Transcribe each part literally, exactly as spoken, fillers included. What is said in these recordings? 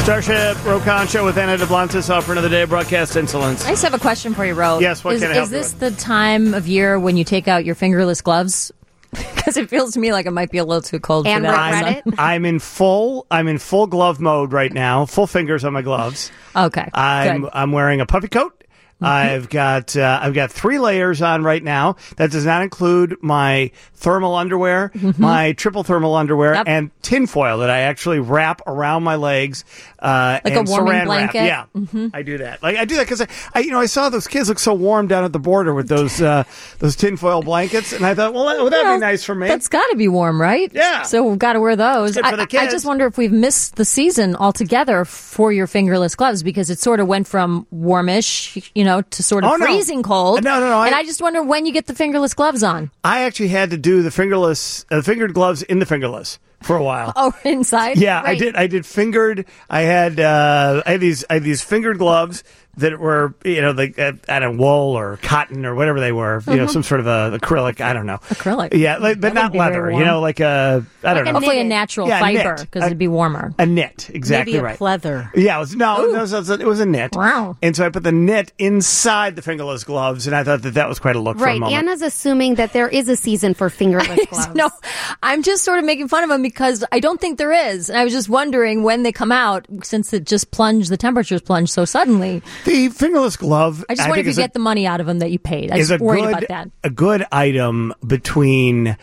Starship Rokan Show with Anna DeBlantis off for another day of broadcast insolence. I just have a question for you, Ro. Yes, what is, can I help Is you this with? the time of year when you take out your fingerless gloves? Because it feels to me like it might be a little too cold And for that. regret it? I'm in full. I'm in full glove mode right now. Full fingers on my gloves. Okay, I'm good. I'm wearing a puffy coat. I've got uh, I've got three layers on right now. That does not include my thermal underwear, my triple thermal underwear, Yep. and tinfoil that I actually wrap around my legs. Uh, Like a and warming saran wrap. blanket? Yeah, I do that. Like I do that because I, I, you know, I saw those kids look so warm down at the border with those uh, those tinfoil blankets, and I thought, well, that, well, that'd Well, be nice for me. That's got to be warm, right? Yeah. So we've got to wear those. It's good for I, the I kids. just wonder if we've missed the season altogether for your fingerless gloves because it sort of went from warmish, you know, to sort of Oh, no. freezing cold. No, no, no, And I- I just wonder when you get the fingerless gloves on. I actually had to do the fingerless, uh, fingered gloves in the fingerless for a while. Oh, inside? Yeah, I Right. did. I did fingered. I had uh, I had these I had these fingered gloves that were, you know, like uh, I don't know, wool or cotton or whatever they were. You know, some sort of a acrylic. I don't know. Acrylic. Yeah, like, but That not would be very leather. You warm. know, like a I don't Like a know. Hopefully a knitted. natural Yeah, fiber knit. because A- it'd be warmer. A knit, exactly Maybe a right. pleather. Yeah, it was, no, it was, it was a knit. Wow. And so I put the knit inside the fingerless gloves, and I thought that that was quite a look for a Right. moment. Anna's assuming that there is a season for fingerless gloves. No, I'm just sort of making fun of them because I don't think there is. And I was just wondering when they come out since it just plunged, the temperatures plunged so suddenly. The fingerless glove. I just wonder if think you is a- get the money out of them that you paid. I is was a worried good, about that. a good item between,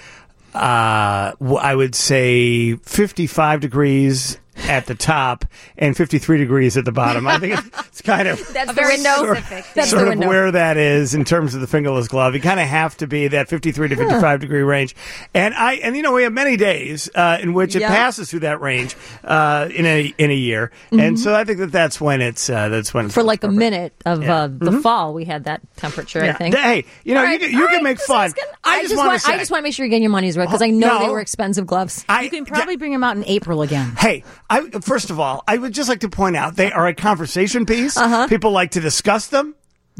uh, w- I would say, fifty-five degrees at the top and fifty-three degrees at the bottom. I think it's, it's kind of That's very the window. specific. That's sort the of window. where that is in terms of the fingerless glove. You kind of have to be that fifty-three to fifty-five degree range. And I and you know we have many days uh, in which it Yeah. passes through that range uh, in a in a year. And so I think that that's when it's uh, that's when it's For like a appropriate. minute of Yeah. uh, the fall, we had that temperature, I Yeah. think. Hey, you know, All you, right, can- you all can right, make just fun. asking. I just, want want, to say, I just want to make sure you're getting your money's worth because I know No. they were expensive gloves. I, You can probably bring them out in April again. Hey, I, first of all, I would just like to point out they are a conversation piece. Uh-huh. People like to discuss them.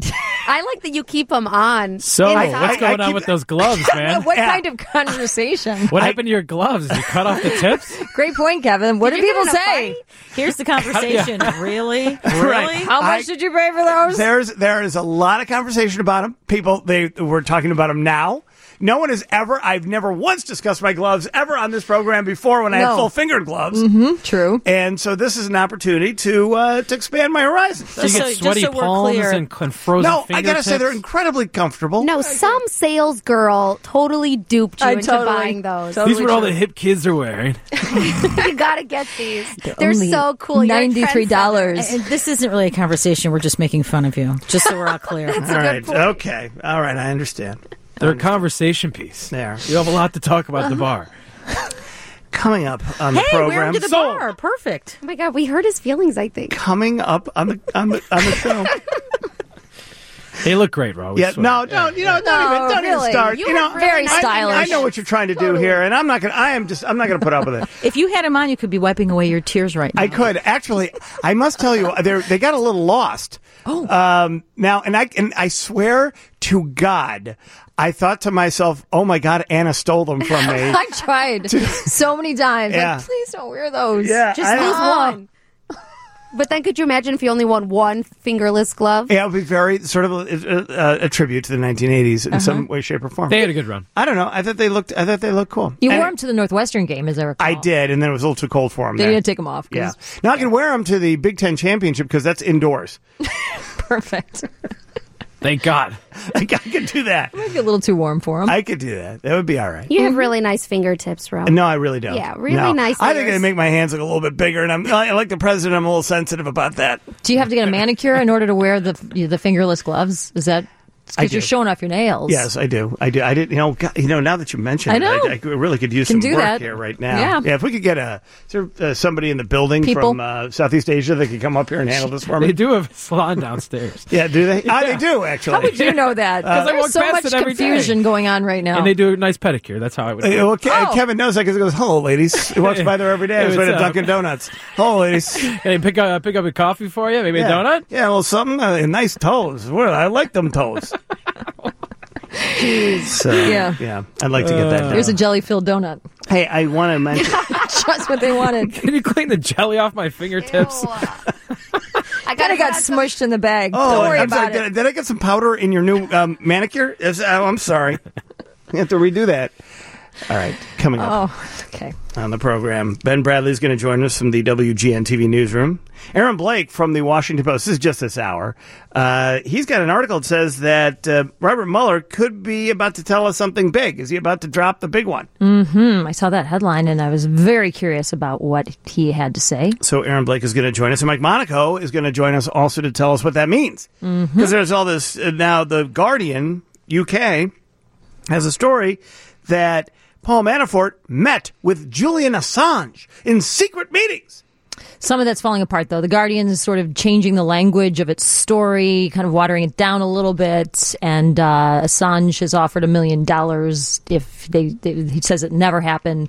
I like that you keep them on. So, inside. what's I- going I on keep- with those gloves, man? What Yeah. kind of conversation? What I- happened to your gloves? Did you cut off the tips? Great point, Kevin. What Did do you get people in a say? fight? Here's the conversation. Really? Right. Really? How much I- did you pay for those? There's there is a lot of conversation about them. People they we're talking about them now. No one has ever. I've never once discussed my gloves ever on this program before when I had No. full fingered gloves. Mm-hmm, true. And so this is an opportunity to uh, to expand my horizons. Do you Just get so- just sweaty so we're palms clear. and, and frozen No, I fingertips? gotta say they're incredibly comfortable. No, some sales girl totally duped you I into totally- buying those. totally- These are what all the hip kids are wearing. You gotta get these. They're, only so cool. You're a ninety-three dollars. And this isn't really a conversation. We're just making fun of you, just so we're all clear. all right, okay, all right, I understand. They're a conversation piece. There. You have a lot to talk about at the bar. Coming up on the Hey, we're program. into the Sold. bar. Perfect. Oh my god, we hurt his feelings, I think. Coming up on the on the on the show. They look great, Ro. We Yeah, swear. no, don't you know? Don't No, even, don't really. even start. You You, were know, very I- stylish. I, know what you're trying to do here, and I'm not gonna. I am just. I'm not gonna put up with it. If you had him on, you could be wiping away your tears right now. I could actually. I must tell you, they they got a little lost. Oh, um, now and I and I swear to God, I thought to myself, "Oh my God, Anna stole them from me." I tried so many times. Yeah. Like, please don't wear those. Yeah, Just I- lose Ah. one. But then could you imagine if you only won one fingerless glove? Yeah, it would be very sort of a, a, a tribute to the nineteen eighties in Uh-huh. some way, shape, or form. They had a good run. I don't know. I thought they looked. I thought they looked cool. You And wore them to the Northwestern game, as I recall. I did, and then it was a little too cold for them. Then you had to take them off. 'cause- Yeah. Now I can wear them to the Big Ten championship because that's indoors. Perfect. Thank God. I could do that. Might be a little too warm for them. I could do that. That would be all right. You have really nice fingertips, Rob. No, I really don't. Yeah, really No. nice I think ears. they make my hands look a little bit bigger, and I'm I- like the president. I'm a little sensitive about that. Do you have to get a manicure in order to wear the the fingerless gloves? Is that I because do. you're showing off your nails? Yes, I do. I do. I did. You know. God, you know. Now that you mention I it, know. I, I really could use Can some do work that. here right now. Yeah. Yeah. If we could get a is there, uh, somebody in the building People. from uh, Southeast Asia that could come up here and handle this for me. They do have a salon downstairs. Yeah. Do they? Ah, they do actually. How would you know that? I There's walk so past much it every day. confusion going on right now. And they do a nice pedicure. That's how I would Uh, do well, it. Ke- Oh. Kevin knows that because he goes, "Hello, ladies." He walks by there every day. I was Hey, right at what's up? Dunkin' Donuts. Hello, ladies. Hey, pick up, uh, pick up a coffee for you? Maybe Yeah. a donut? Yeah, well, something. Uh, nice toes. Well, I like them toes. So, Yeah. yeah. I'd like to get that done. Here's a jelly-filled donut. Hey, I want to mention. Just what they wanted. Can you clean the jelly off my fingertips? Ew. I Kind of got some- smushed in the bag. Oh, Don't worry I'm about sorry. it. Did, I- did I get some powder in your new um, manicure? Is- oh, I'm sorry. You have to redo that. All right, coming up Oh, okay. on the program, Ben Bradley's going to join us from the W G N T V newsroom. Aaron Blake from the Washington Post. This is just this hour. Uh, he's got an article that says that uh, Robert Mueller could be about to tell us something big. Is he about to drop the big one? Mm, I saw that headline, and I was very curious about what he had to say. So Aaron Blake is going to join us, and Mike Monaco is going to join us also to tell us what that means. Because mm-hmm. there's all this uh, now. The Guardian U K has a story that Paul Manafort met with Julian Assange in secret meetings. Some of that's falling apart, though. The Guardian is sort of changing the language of its story, kind of watering it down a little bit. And uh, Assange has offered a million dollars if they, they. He says it never happened.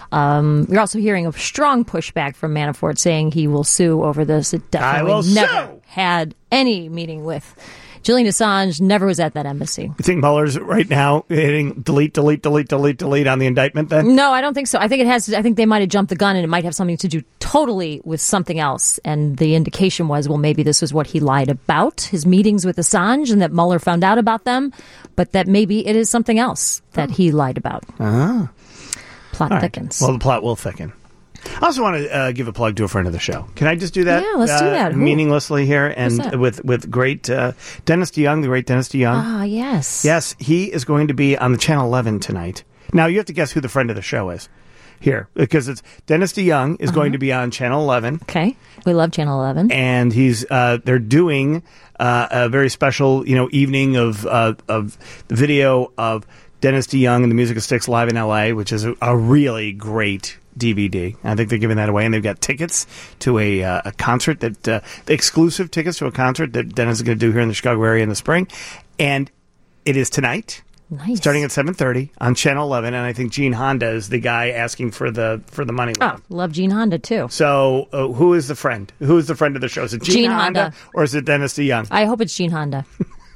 Um, you're also hearing a strong pushback from Manafort saying he will sue over this. It definitely I will never sue. had any meeting with Julian Assange. Never was at that embassy. You think Mueller's right now hitting delete, delete, delete, delete, delete on the indictment then? No, I don't think so. I think it has. I think they might have jumped the gun, and it might have something to do totally with something else. And the indication was, well, maybe this was what he lied about, his meetings with Assange, and that Mueller found out about them, but that maybe it is something else that he lied about. Ah. Plot All right. thickens. Well, the plot will thicken. I also want to uh, give a plug to a friend of the show. Can I just do that? Yeah, let's uh, do that. Who? Meaninglessly here, Who's and that? with with great uh, Dennis DeYoung, the great Dennis DeYoung. Ah, yes. Yes, he is going to be on the Channel eleven tonight. Now you have to guess who the friend of the show is here, because it's Dennis DeYoung is Uh-huh. going to be on Channel eleven. Okay. We love Channel eleven. And he's uh, they're doing uh, a very special, you know, evening of uh, of the video of Dennis DeYoung and the Music of Styx live in L A, which is a, a really great D V D. I think they're giving that away, and they've got tickets to a uh, a concert that uh, exclusive tickets to a concert that Dennis is going to do here in the Chicago area in the spring, and it is tonight. Nice. Starting at seven thirty on Channel eleven, and I think Gene Honda is the guy asking for the for the money. with Oh, him. love Gene Honda, too. So, uh, who is the friend? Who is the friend of the show? Is it Gene, Gene Honda, Honda. or is it Dennis DeYoung? I hope it's Gene Honda.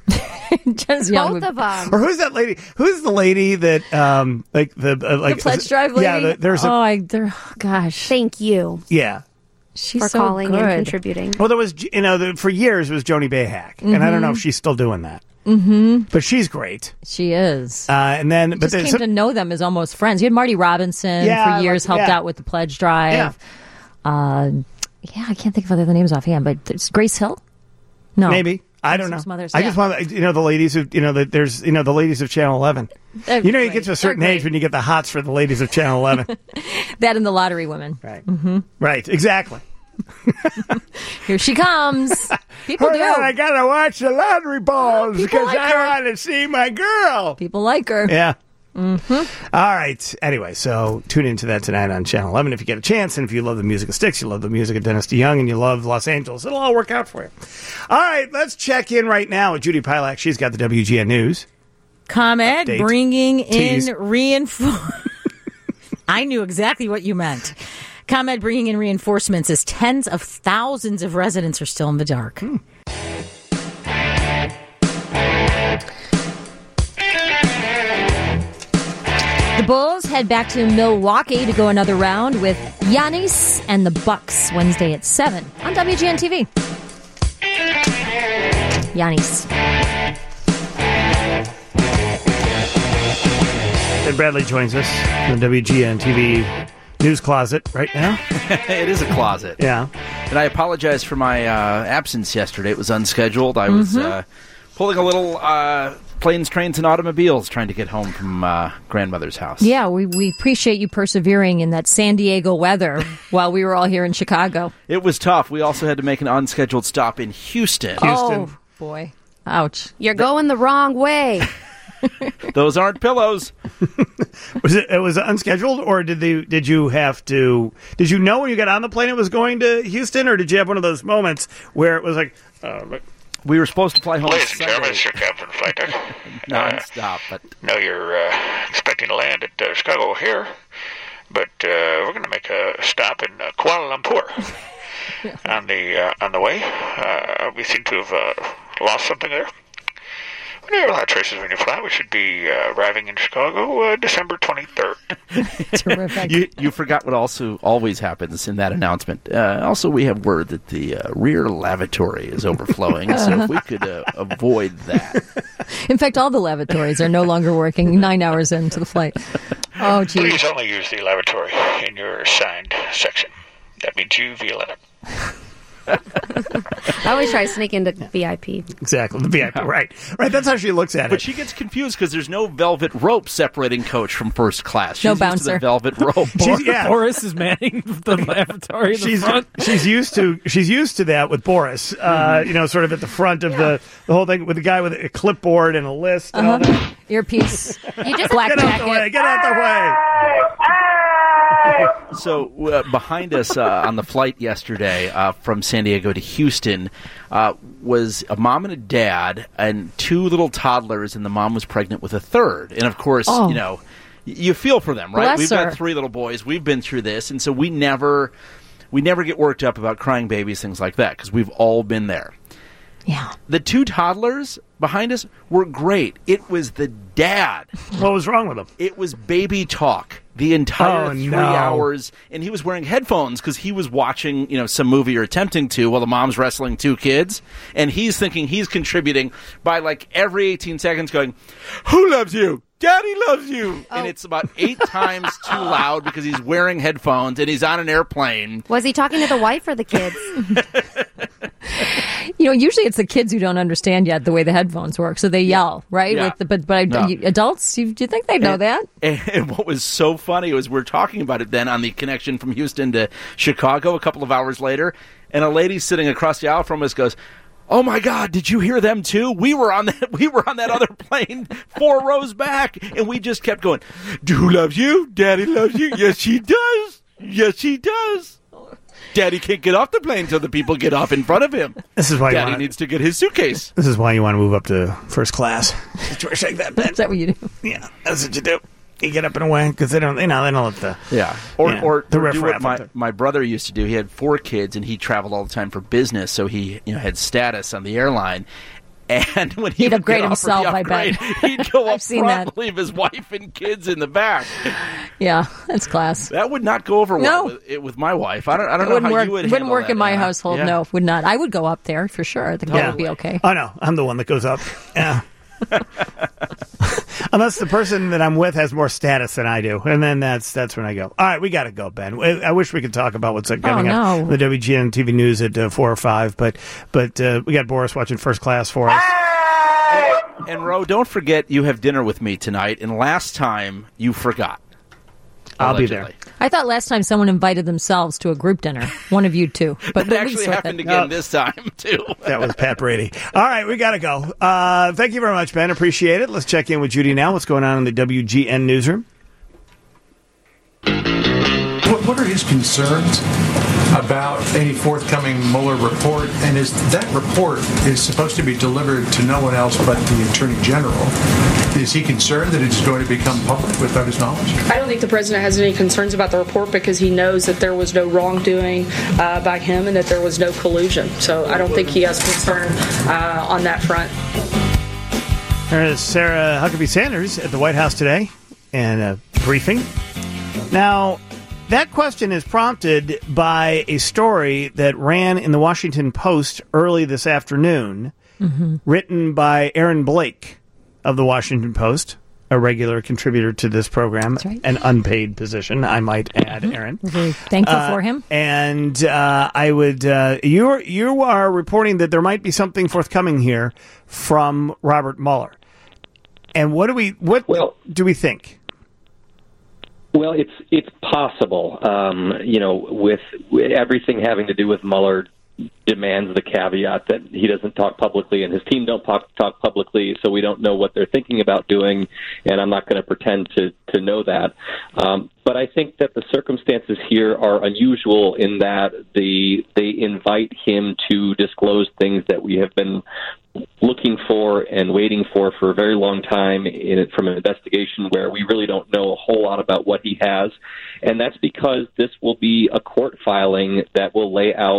Dennis Young Both would- of them. Or who's that lady? Who's the lady that um like the uh, like The Pledge Drive lady? Yeah, the, there's a oh, I, there, oh, gosh. Thank you yeah. She's for so calling good. and contributing. Well, there was you know the, for years it was Joni Bayhack, and I don't know if she's still doing that. Mm-hmm. But she's great. She is. Uh, and then, but Just then came some- to know them as almost friends. You had Marty Robinson Yeah, for years, like- helped yeah. out with the Pledge Drive. Yeah. Uh, yeah, I can't think of other names offhand, but there's Grace Hill? No. maybe I don't know. Some others, I yeah. just want you know the ladies who you know that there's you know the ladies of Channel eleven. They're You know, you great. get to a certain They're age great. when you get the hots for the ladies of Channel eleven. That and the lottery women. Right. Mm-hmm. Right. Exactly. Here she comes. People Hold do. on, I gotta watch the lottery balls People because like I her. want to see my girl. People like her. Yeah. Mm-hmm. All right. Anyway, so tune into that tonight on Channel eleven if you get a chance. And if you love the music of Styx, you love the music of Dennis DeYoung, and you love Los Angeles, it'll all work out for you. All right. Let's check in right now with Judy Pilak. She's got the W G N News. ComEd Update. bringing Tease. in reinforcements. I knew exactly what you meant. ComEd bringing in reinforcements as tens of thousands of residents are still in the dark. Hmm. The Bulls head back to Milwaukee to go another round with Giannis and the Bucks Wednesday at seven on W G N T V. Giannis. Ben Bradley joins us in the W G N T V news closet right now. It is a closet. Yeah. And I apologize for my uh, absence yesterday. It was unscheduled. I was Mm-hmm. uh, pulling a little uh, planes, trains, and automobiles trying to get home from uh, grandmother's house. Yeah, we, we appreciate you persevering in that San Diego weather while we were all here in Chicago. It was tough. We also had to make an unscheduled stop in Houston. Houston. Oh, boy. Ouch. You're going the wrong way. Those aren't pillows. Was it? It was unscheduled, or did they? Did you have to? Did you know when you got on the plane it was going to Houston, or did you have one of those moments where it was like, uh, like We were supposed to fly home Ladies and gentlemen, Sunday it's your Captain Flight Deck. Uh, nonstop, but know you're uh, expecting to land at uh, Chicago O'Hare, but uh, we're going to make a stop in uh, Kuala Lumpur on the uh, on the way. Uh, we seem to have uh, lost something there. We never have a lot of traces when you fly. We should be uh, arriving in Chicago uh, December twenty-third. Terrific. You, you forgot what also always happens in that announcement. Uh, also, we have word that the uh, rear lavatory is overflowing, so if we could uh, avoid that. In fact, all the lavatories are no longer working nine hours into the flight. Oh, geez. Please only use the lavatory in your assigned section. That means U V eleven. I always try to sneak into V I P. Exactly, the V I P, right. Right, that's how she looks at But it. she gets confused because there's no velvet rope separating Coach from first class. She's No used to bouncer. the velvet rope. She's- yeah. Boris is manning the lavatory in the She's front. she's used to she's used to that with Boris. Uh, you know, sort of at the front of the, the whole thing with the guy with a clipboard and a list and all that. Earpiece. You just Black Get out the way! jacket. Get out the way! So uh, behind us uh, on the flight yesterday uh, from San Diego to Houston uh, was a mom and a dad and two little toddlers, and the mom was pregnant with a third. And of course, Oh. you know, y- you feel for them, right? Bless We've her. got three little boys. We've been through this, and so we never, we never get worked up about crying babies, things like that, because we've all been there. Yeah. The two toddlers behind us were great. It was the dad. What was wrong with him? It was baby talk the entire Oh, three no. hours, and he was wearing headphones because he was watching, you know, some movie or attempting to while the mom's wrestling two kids, and he's thinking he's contributing by like every eighteen seconds going, "Who loves you? Daddy loves you," and it's about eight times too loud because he's wearing headphones and he's on an airplane. Was he talking to the wife or the kids? You know, usually it's the kids who don't understand yet the way the headphones work, so they yell, right? Yeah. With the, but but I, No. you, adults, you, do you think they know And- that? And what was so funny was we're talking about it then on the connection from Houston to Chicago a couple of hours later, and a lady sitting across the aisle from us goes, "Oh my God, did you hear them too? We were on that we were on that other plane four rows back, and we just kept going, 'Who loves you? Daddy loves you. Yes, she does. Yes, she does. Daddy can't get off the plane until the people get off in front of him. This is why you Daddy want needs to get his suitcase." This is why you want to move up to first class. Shake that Is that what you do? Yeah, that's what you do. You get up and away because they don't. You know, they don't let the. Yeah, or Yeah, or, the or do what riffraff my, up there. my brother used to do. He had four kids, and he traveled all the time for business, so he you know had status on the airline. And when he He'd would upgrade get off for the himself, I bet. upgrade, he'd go I've up seen front, that. leave his wife and kids in the back. Yeah, that's class. That would not go over well No. with, it, with my wife. I don't. I don't It know wouldn't how work. you would. Wouldn't handle work that, in my Anna. household. Yeah. No, would not. I would go up there for sure. I think that would be okay. Oh no, I'm the one that goes up. Yeah. Unless the person that I'm with has more status than I do, and then that's that's when I go. All right, we got to go, Ben. I I wish we could talk about what's coming Oh, up. no. The W G N T V News at uh, four or five, but but uh, we got Boris watching First Class for us. And Ro, don't forget you have dinner with me tonight. And last time you forgot. I'll be Allegedly. there. I thought last time someone invited themselves to a group dinner. One of you two, but That at least actually with happened it. again Oh. this time too. That was Pat Brady. All right, we got to go. Uh, thank you very much, Ben. Appreciate it. Let's check in with Judy now. What's going on in the W G N newsroom? What, what are his concerns about any forthcoming Mueller report? And is that report is supposed to be delivered to no one else but the Attorney General? Is he concerned that it's going to become public without his knowledge? I don't think the president has any concerns about the report because he knows that there was no wrongdoing uh, by him and that there was no collusion. So I don't think he has concern uh, on that front. There is Sarah Huckabee Sanders at the White House today and a briefing. Now, that question is prompted by a story that ran in the Washington Post early this afternoon, Mm-hmm. written by Aaron Blake of the Washington Post, a regular contributor to this program, That's right. an unpaid position, I might add, Aaron. We're very thankful Uh, for him. And uh, I would uh, you you are reporting that there might be something forthcoming here from Robert Mueller. And what do we what Well- do we think? Well, it's it's possible. Um, you know, with, with everything having to do with Mueller demands the caveat that he doesn't talk publicly and his team don't talk, talk publicly, so we don't know what they're thinking about doing, and I'm not going to pretend to, to know that. Um, but I think that the circumstances here are unusual in that the they invite him to disclose things that we have been looking for and waiting for for a very long time in it from an investigation where we really don't know a whole lot about what he has. And that's because this will be a court filing that will lay out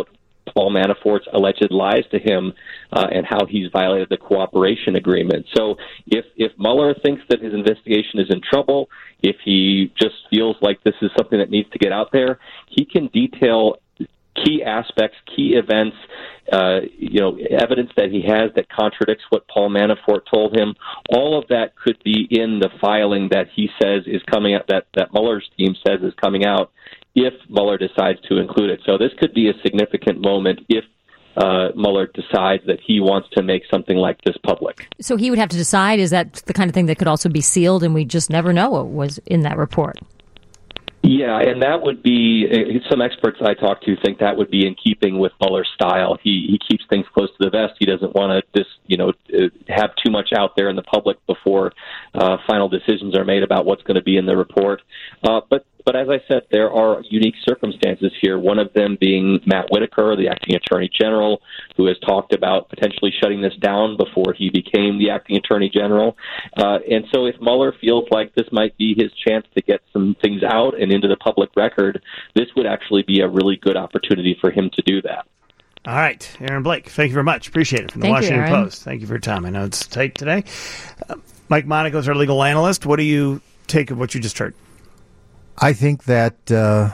Paul Manafort's alleged lies to him uh, and how he's violated the cooperation agreement. So if, if Mueller thinks that his investigation is in trouble, if he just feels like this is something that needs to get out there, he can detail key aspects, key events, uh, you know, evidence that he has that contradicts what Paul Manafort told him. All of that could be in the filing that he says is coming out, that, that Mueller's team says is coming out, if Mueller decides to include it. So this could be a significant moment if uh, Mueller decides that he wants to make something like this public. So he would have to decide, is that the kind of thing that could also be sealed and we just never know what was in that report? Yeah, and that would be, some experts I talked to think that would be in keeping with Mueller's style. He he keeps things close to the vest. He doesn't want to just, you know, have too much out there in the public before uh, final decisions are made about what's going to be in the report. Uh, but But as I said, there are unique circumstances here, one of them being Matt Whitaker, the acting attorney general, who has talked about potentially shutting this down before he became the acting attorney general. Uh, and so if Mueller feels like this might be his chance to get some things out and into the public record, this would actually be a really good opportunity for him to do that. All right, Aaron Blake, thank you very much. Appreciate it. From the Thank you, Washington Aaron. Post. Thank you for your time. I know it's tight today. Uh, Mike Monaco is our legal analyst. What do you take of what you just heard? I think that uh,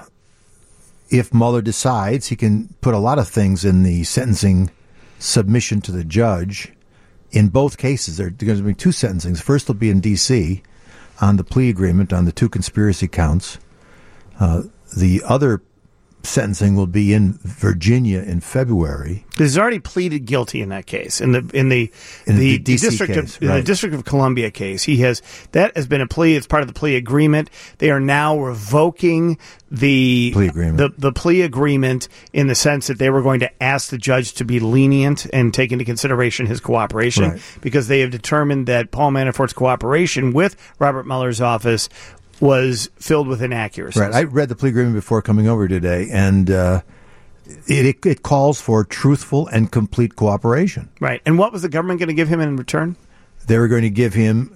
if Mueller decides, he can put a lot of things in the sentencing submission to the judge. In both cases, there are going to be two sentencings. First will be in D C on the plea agreement on the two conspiracy counts. Uh, the other sentencing will be in Virginia in February. He's already pleaded guilty in that case. In the in the In the, the D C district case, of in right. the District of Columbia case, he has that has been a plea. It's part of the plea agreement. They are now revoking the Plea agreement. the the plea agreement in the sense that they were going to ask the judge to be lenient and take into consideration his cooperation Right. because they have determined that Paul Manafort's cooperation with Robert Mueller's office was filled with inaccuracies. Right. I read the plea agreement before coming over today, and uh, it, it, it calls for truthful and complete cooperation. Right. And what was the government going to give him in return? They were going to give him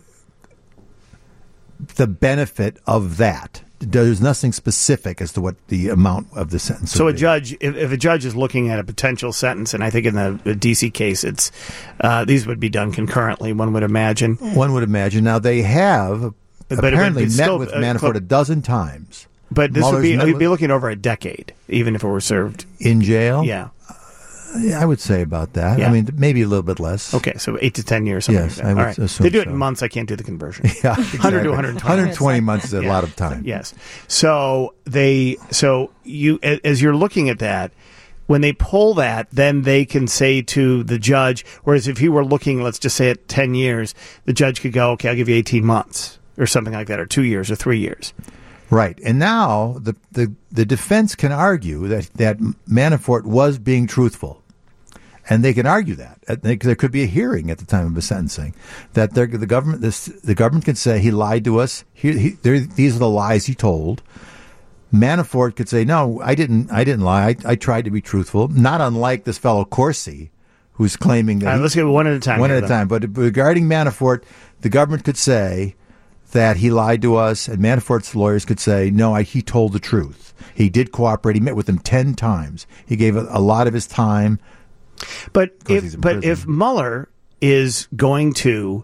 the benefit of that. There's nothing specific as to what the amount of the sentence So would a be. judge, if, if a judge is looking at a potential sentence, and I think in the, the D C case, it's uh, these would be done concurrently. One would imagine. One would imagine. Now, they have But it would apparently be met still, with uh, Manafort cl- a dozen times. But this would Mueller's be met we'd with- be looking over a decade, even if it were served. In jail? Yeah. Yeah, I would say about that. Yeah. I mean, maybe a little bit less. Okay, so eight to ten years. Something Yes, like that. I would All right. assume They do it so. in months. I can't do the conversion. Yeah, one hundred to exactly. one hundred twenty. one hundred twenty months is a Yeah. lot of time. Yes. So they so you a- as you're looking at that, when they pull that, then they can say to the judge. Whereas if he were looking, let's just say at ten years, the judge could go, okay, I'll give you eighteen months or something like that, or two years or three years. Right. And now the, the, the defense can argue that, that Manafort was being truthful. And they can argue that. Uh, they- There could be a hearing at the time of the sentencing. That they're- the government this, the government can say he lied to us. He, he, there- these are the lies he told. Manafort could say, no, I didn't I didn't lie. I, I tried to be truthful. Not unlike this fellow Corsi, who's claiming that All right, he- let's get one at a time. One here, at a though. time. But regarding Manafort, the government could say that he lied to us, and Manafort's lawyers could say, no, I, he told the truth. He did cooperate. He met with them ten times. He gave a, a lot of his time. But Because he's if in but prison. if Mueller is going to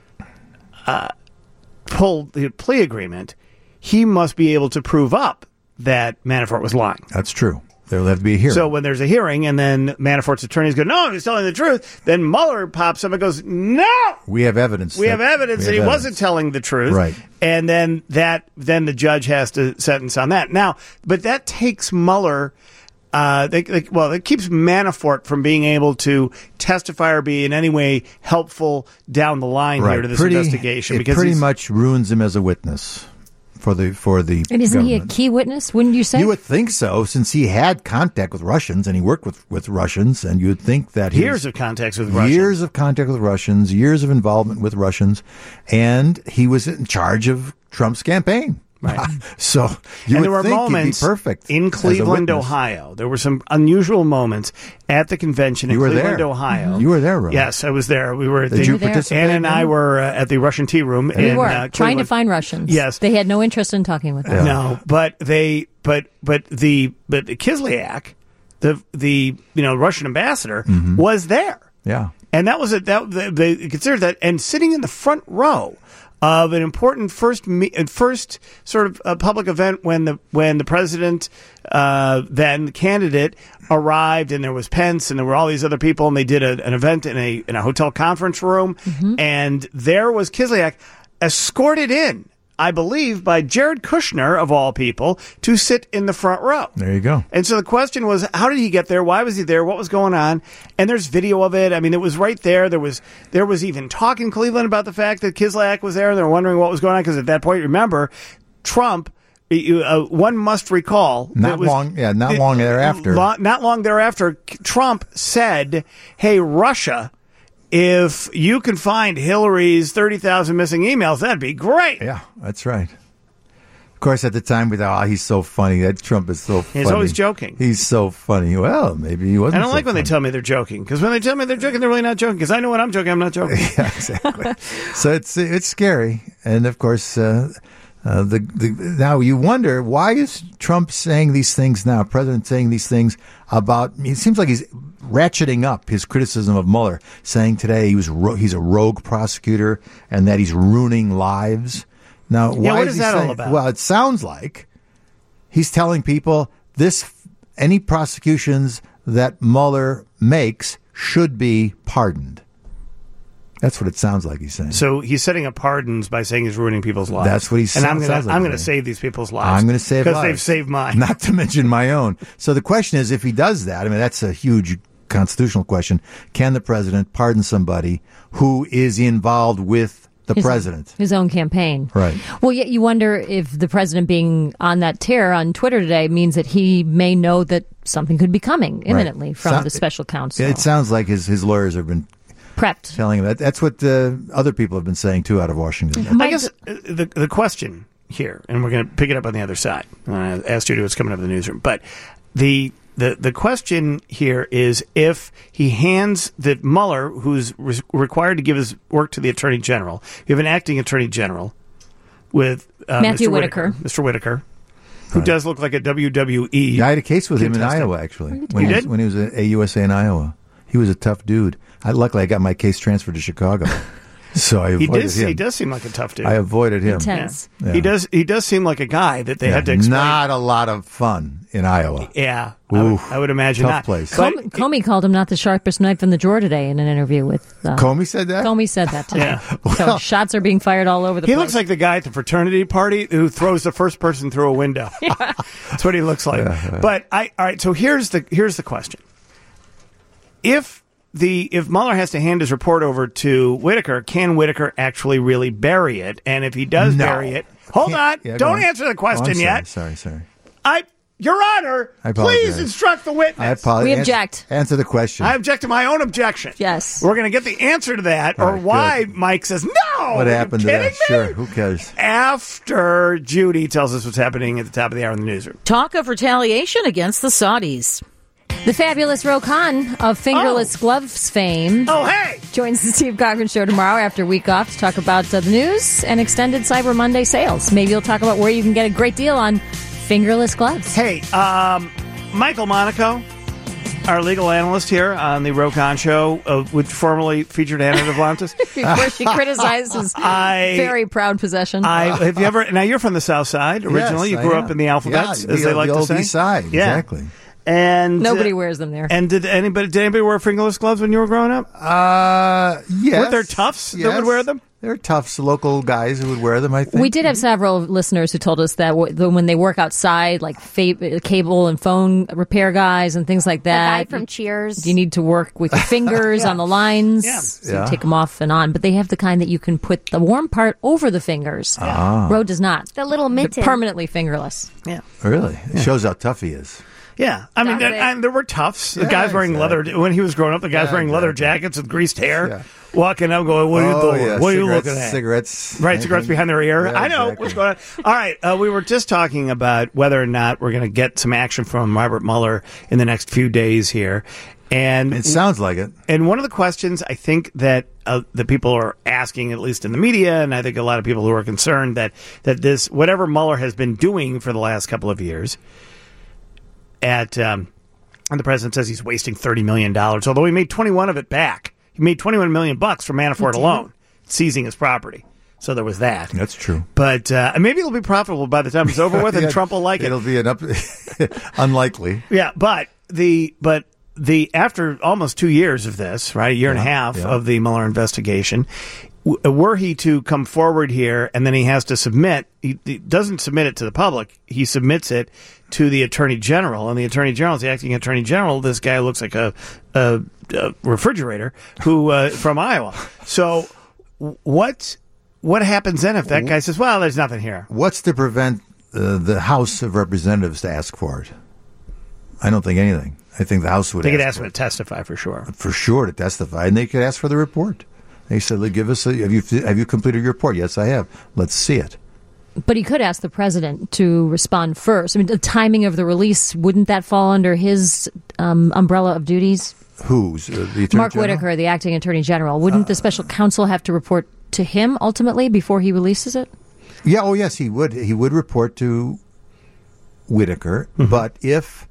uh, pull the plea agreement, he must be able to prove up that Manafort was lying. That's true. There will have to be a hearing. So when there's a hearing and then Manafort's attorneys go, no, he's telling the truth, then Mueller pops up and goes, no, we have evidence. we that- have evidence we that he have wasn't evidence. telling the truth. Right. And then that, then the judge has to sentence on that. Now, but that takes Mueller, uh, they, they, well, it keeps Manafort from being able to testify or be in any way helpful down the line Right. here to this Pretty- investigation. It because pretty he's- much ruins him as a witness for the for the. And isn't he a government. key witness, wouldn't you say? You would think so, since he had contact with Russians and he worked with, with Russians, and you would think that he years was- of contacts with Russia. years of contact with Russians, years of involvement with Russians, and he was in charge of Trump's campaign. Right. So you and would there were think moments he'd be perfect in as a Cleveland, witness. Ohio. There were some unusual moments at the convention in You were Cleveland, there. Ohio. You were there, Ron. Yes, I was there. We were. At Did the, you were there. participate? Anna and in I it? were uh, at the Russian tea room. we in, were uh, trying to Cleveland. find Russians. Yes. They had no interest in talking with them. Yeah. No, but they, but but the but the Kislyak the the you know Russian ambassador, Mhm. was there. Yeah. And that was a, that they they considered that, and sitting in the front row of an important first me, first sort of uh, public event when the when the president, uh, then the candidate, arrived, and there was Pence, and there were all these other people, and they did a, an event in a in a hotel conference room, and there was Kislyak escorted in, I believe, by Jared Kushner, of all people, to sit in the front row. There you go. And so the question was, how did he get there? Why was he there? What was going on? And there's video of it. I mean, it was right there. There was there was even talk in Cleveland about the fact that Kislyak was there. They were wondering what was going on because at that point, remember, Trump, uh, one must recall. Not it was- long, yeah, not long thereafter. Lo- not long thereafter, Trump said, hey, Russia, if you can find Hillary's thirty thousand missing emails, that'd be great. Yeah, that's right. Of course, at the time, we thought, oh, he's so funny. That Trump is so funny. He's always joking. He's so funny. Well, maybe he wasn't I don't so like when funny. they tell me they're joking, because when they tell me they're joking, they're really not joking, because I know when I'm joking, I'm not joking. Yeah, exactly. So it's it's scary. And, of course, uh, uh, the, the now you wonder, why is Trump saying these things now, President saying these things about, it seems like he's ratcheting up his criticism of Mueller, saying today he was ro- he's a rogue prosecutor and that he's ruining lives. Now, why Yeah, what is is he that all saying- about? Well, it sounds like he's telling people this any prosecutions that Mueller makes should be pardoned. That's what it sounds like he's saying. So he's setting up pardons by saying he's ruining people's lives. That's what he And I'm sounds going to like I'm going to saying. save these people's lives. I'm going to save because lives. they've saved mine. Not to mention my own. So the question is, if he does that, I mean, that's a huge constitutional question. Can the president pardon somebody who is involved with the His- president? His own campaign. Right. Well, yet you wonder if the president being on that tear on Twitter today means that he may know that something could be coming imminently Right. from So- the special counsel. It sounds like his, his lawyers have been prepped. telling him that. That's what uh, other people have been saying, too, out of Washington. I guess uh, the the question here, and we're going to pick it up on the other side. I asked you to what's coming up in the newsroom, but the the the question here is if he hands that Mueller, who's re- required to give his work to the Attorney General, you have an acting Attorney General with uh, Matthew Mister Whitaker. Mister Whitaker, who does look like a W W E. Yeah, I had a case with him in contestant. Iowa, actually. You When he was, did? when he was at A U S A in Iowa. He was a tough dude. I, luckily, I got my case transferred to Chicago. So I He avoided does. him. He does seem like a tough dude. I avoided him. Intense. Yeah. He does. He does seem like a guy that they Yeah, had to explain. Not a lot of fun in Iowa. Yeah, I would, Oof. I would imagine Tough not. place. But- Com- Comey called him not the sharpest knife in the drawer today in an interview with. Uh, Comey said that? Comey said that today. Yeah. So shots are being fired all over the He place. looks like the guy at the fraternity party who throws the first person through a window. That's what he looks like. But I, all right. So here's the here's the question: If the if Mueller has to hand his report over to Whitaker, can Whitaker actually really bury it? And if he does No. bury it, hold on, Can't- yeah, go don't on. answer the Oh, I'm question sorry, yet. Sorry, sorry. I, Your Honor, I apologize. please instruct the witness. I apologize. We Answer- object. Answer the question. I object to my own objection. Yes. We're going to get the answer to that, All or right, why good. Mike says no. what Are you happened to kidding that? me? Sure. Who cares? After Judy tells us what's happening at the top of the hour in the newsroom. Talk of retaliation against the Saudis. The fabulous Ro Khan of Fingerless Gloves fame Oh, hey! joins the Steve Cochran Show tomorrow after a week off to talk about uh, the news and extended Cyber Monday sales. Maybe you'll talk about where you can get a great deal on fingerless gloves. Hey, um, Michael Monaco, our legal analyst here on the Ro Khan Show, uh, which formerly featured Anna Duplantis. Before she criticizes I- very proud possession. I have you ever? Now you're from the South Side originally. Yes, you grew I up am. in the alphabets, Yeah, as the- they like the to old say. East Side, Yeah. exactly. And Nobody uh, wears them there. And did anybody did anybody wear fingerless gloves when you were growing up? Uh, yes. Weren't there toughs that would wear them? There are toughs, local guys who would wear them, I think. We did have several listeners who told us that w- the, when they work outside, like fa- cable and phone repair guys and things like The guy that, from Cheers. you need to work with your fingers on the lines. Yeah. So Yeah. you take them off and on. But they have the kind that you can put the warm part over the fingers. Ah. Ro does not. The little They're mitten. permanently fingerless. Yeah. Really? It shows how tough he is. Yeah, I mean, Does and, it? and there were toughs. The Yeah, guys wearing exactly. leather when he was growing up. The guys Yeah, wearing leather exactly. jackets with greased hair, Yeah. walking up, going, "What are you Oh, doing? yeah, What are you cigarettes- looking at?" Cigarettes. Right, cigarettes behind their ear. Yeah, I know exactly. what's going on. All right, uh, we were just talking about whether or not we're going to get some action from Robert Mueller in the next few days here, and It sounds like it. and one of the questions I think that uh, the people are asking, at least in the media, and I think a lot of people who are concerned that that this whatever Mueller has been doing for the last couple of years at um, And the president says he's wasting thirty million dollars, although he made twenty-one of it back. He made twenty-one million bucks from Manafort alone, seizing his property. So there was that. That's true. But uh, maybe it'll be profitable by the time it's over with, and Yeah, Trump will like it. It'll be an up, unlikely. Yeah, but the but the after almost two years of this, right, a year Yeah, and a half yeah. of the Mueller investigation, w- were he to come forward here, and then he has to submit, he, he doesn't submit it to the public, he submits it to the Attorney General, and the Attorney General is the acting Attorney General. This guy looks like a, a, a refrigerator who uh, from Iowa. So what what happens then if that guy says, "Well, there's nothing here"? What's to prevent uh, the House of Representatives to ask for it? I don't think anything. I think the House would. They could ask ask for him to testify for sure. For sure to testify, and they could ask for the report. They said, "Give us. A, have you have you completed your report?" Yes, I have. Let's see it. But he could ask the president to respond first. I mean, the timing of the release, wouldn't that fall under his um, umbrella of duties? Who's uh, the Attorney Mark General? Whitaker, the acting Attorney General. Wouldn't uh, the special counsel have to report to him ultimately before he releases it? Yeah. Oh, yes, he would. He would report to Whitaker. Mm-hmm. But if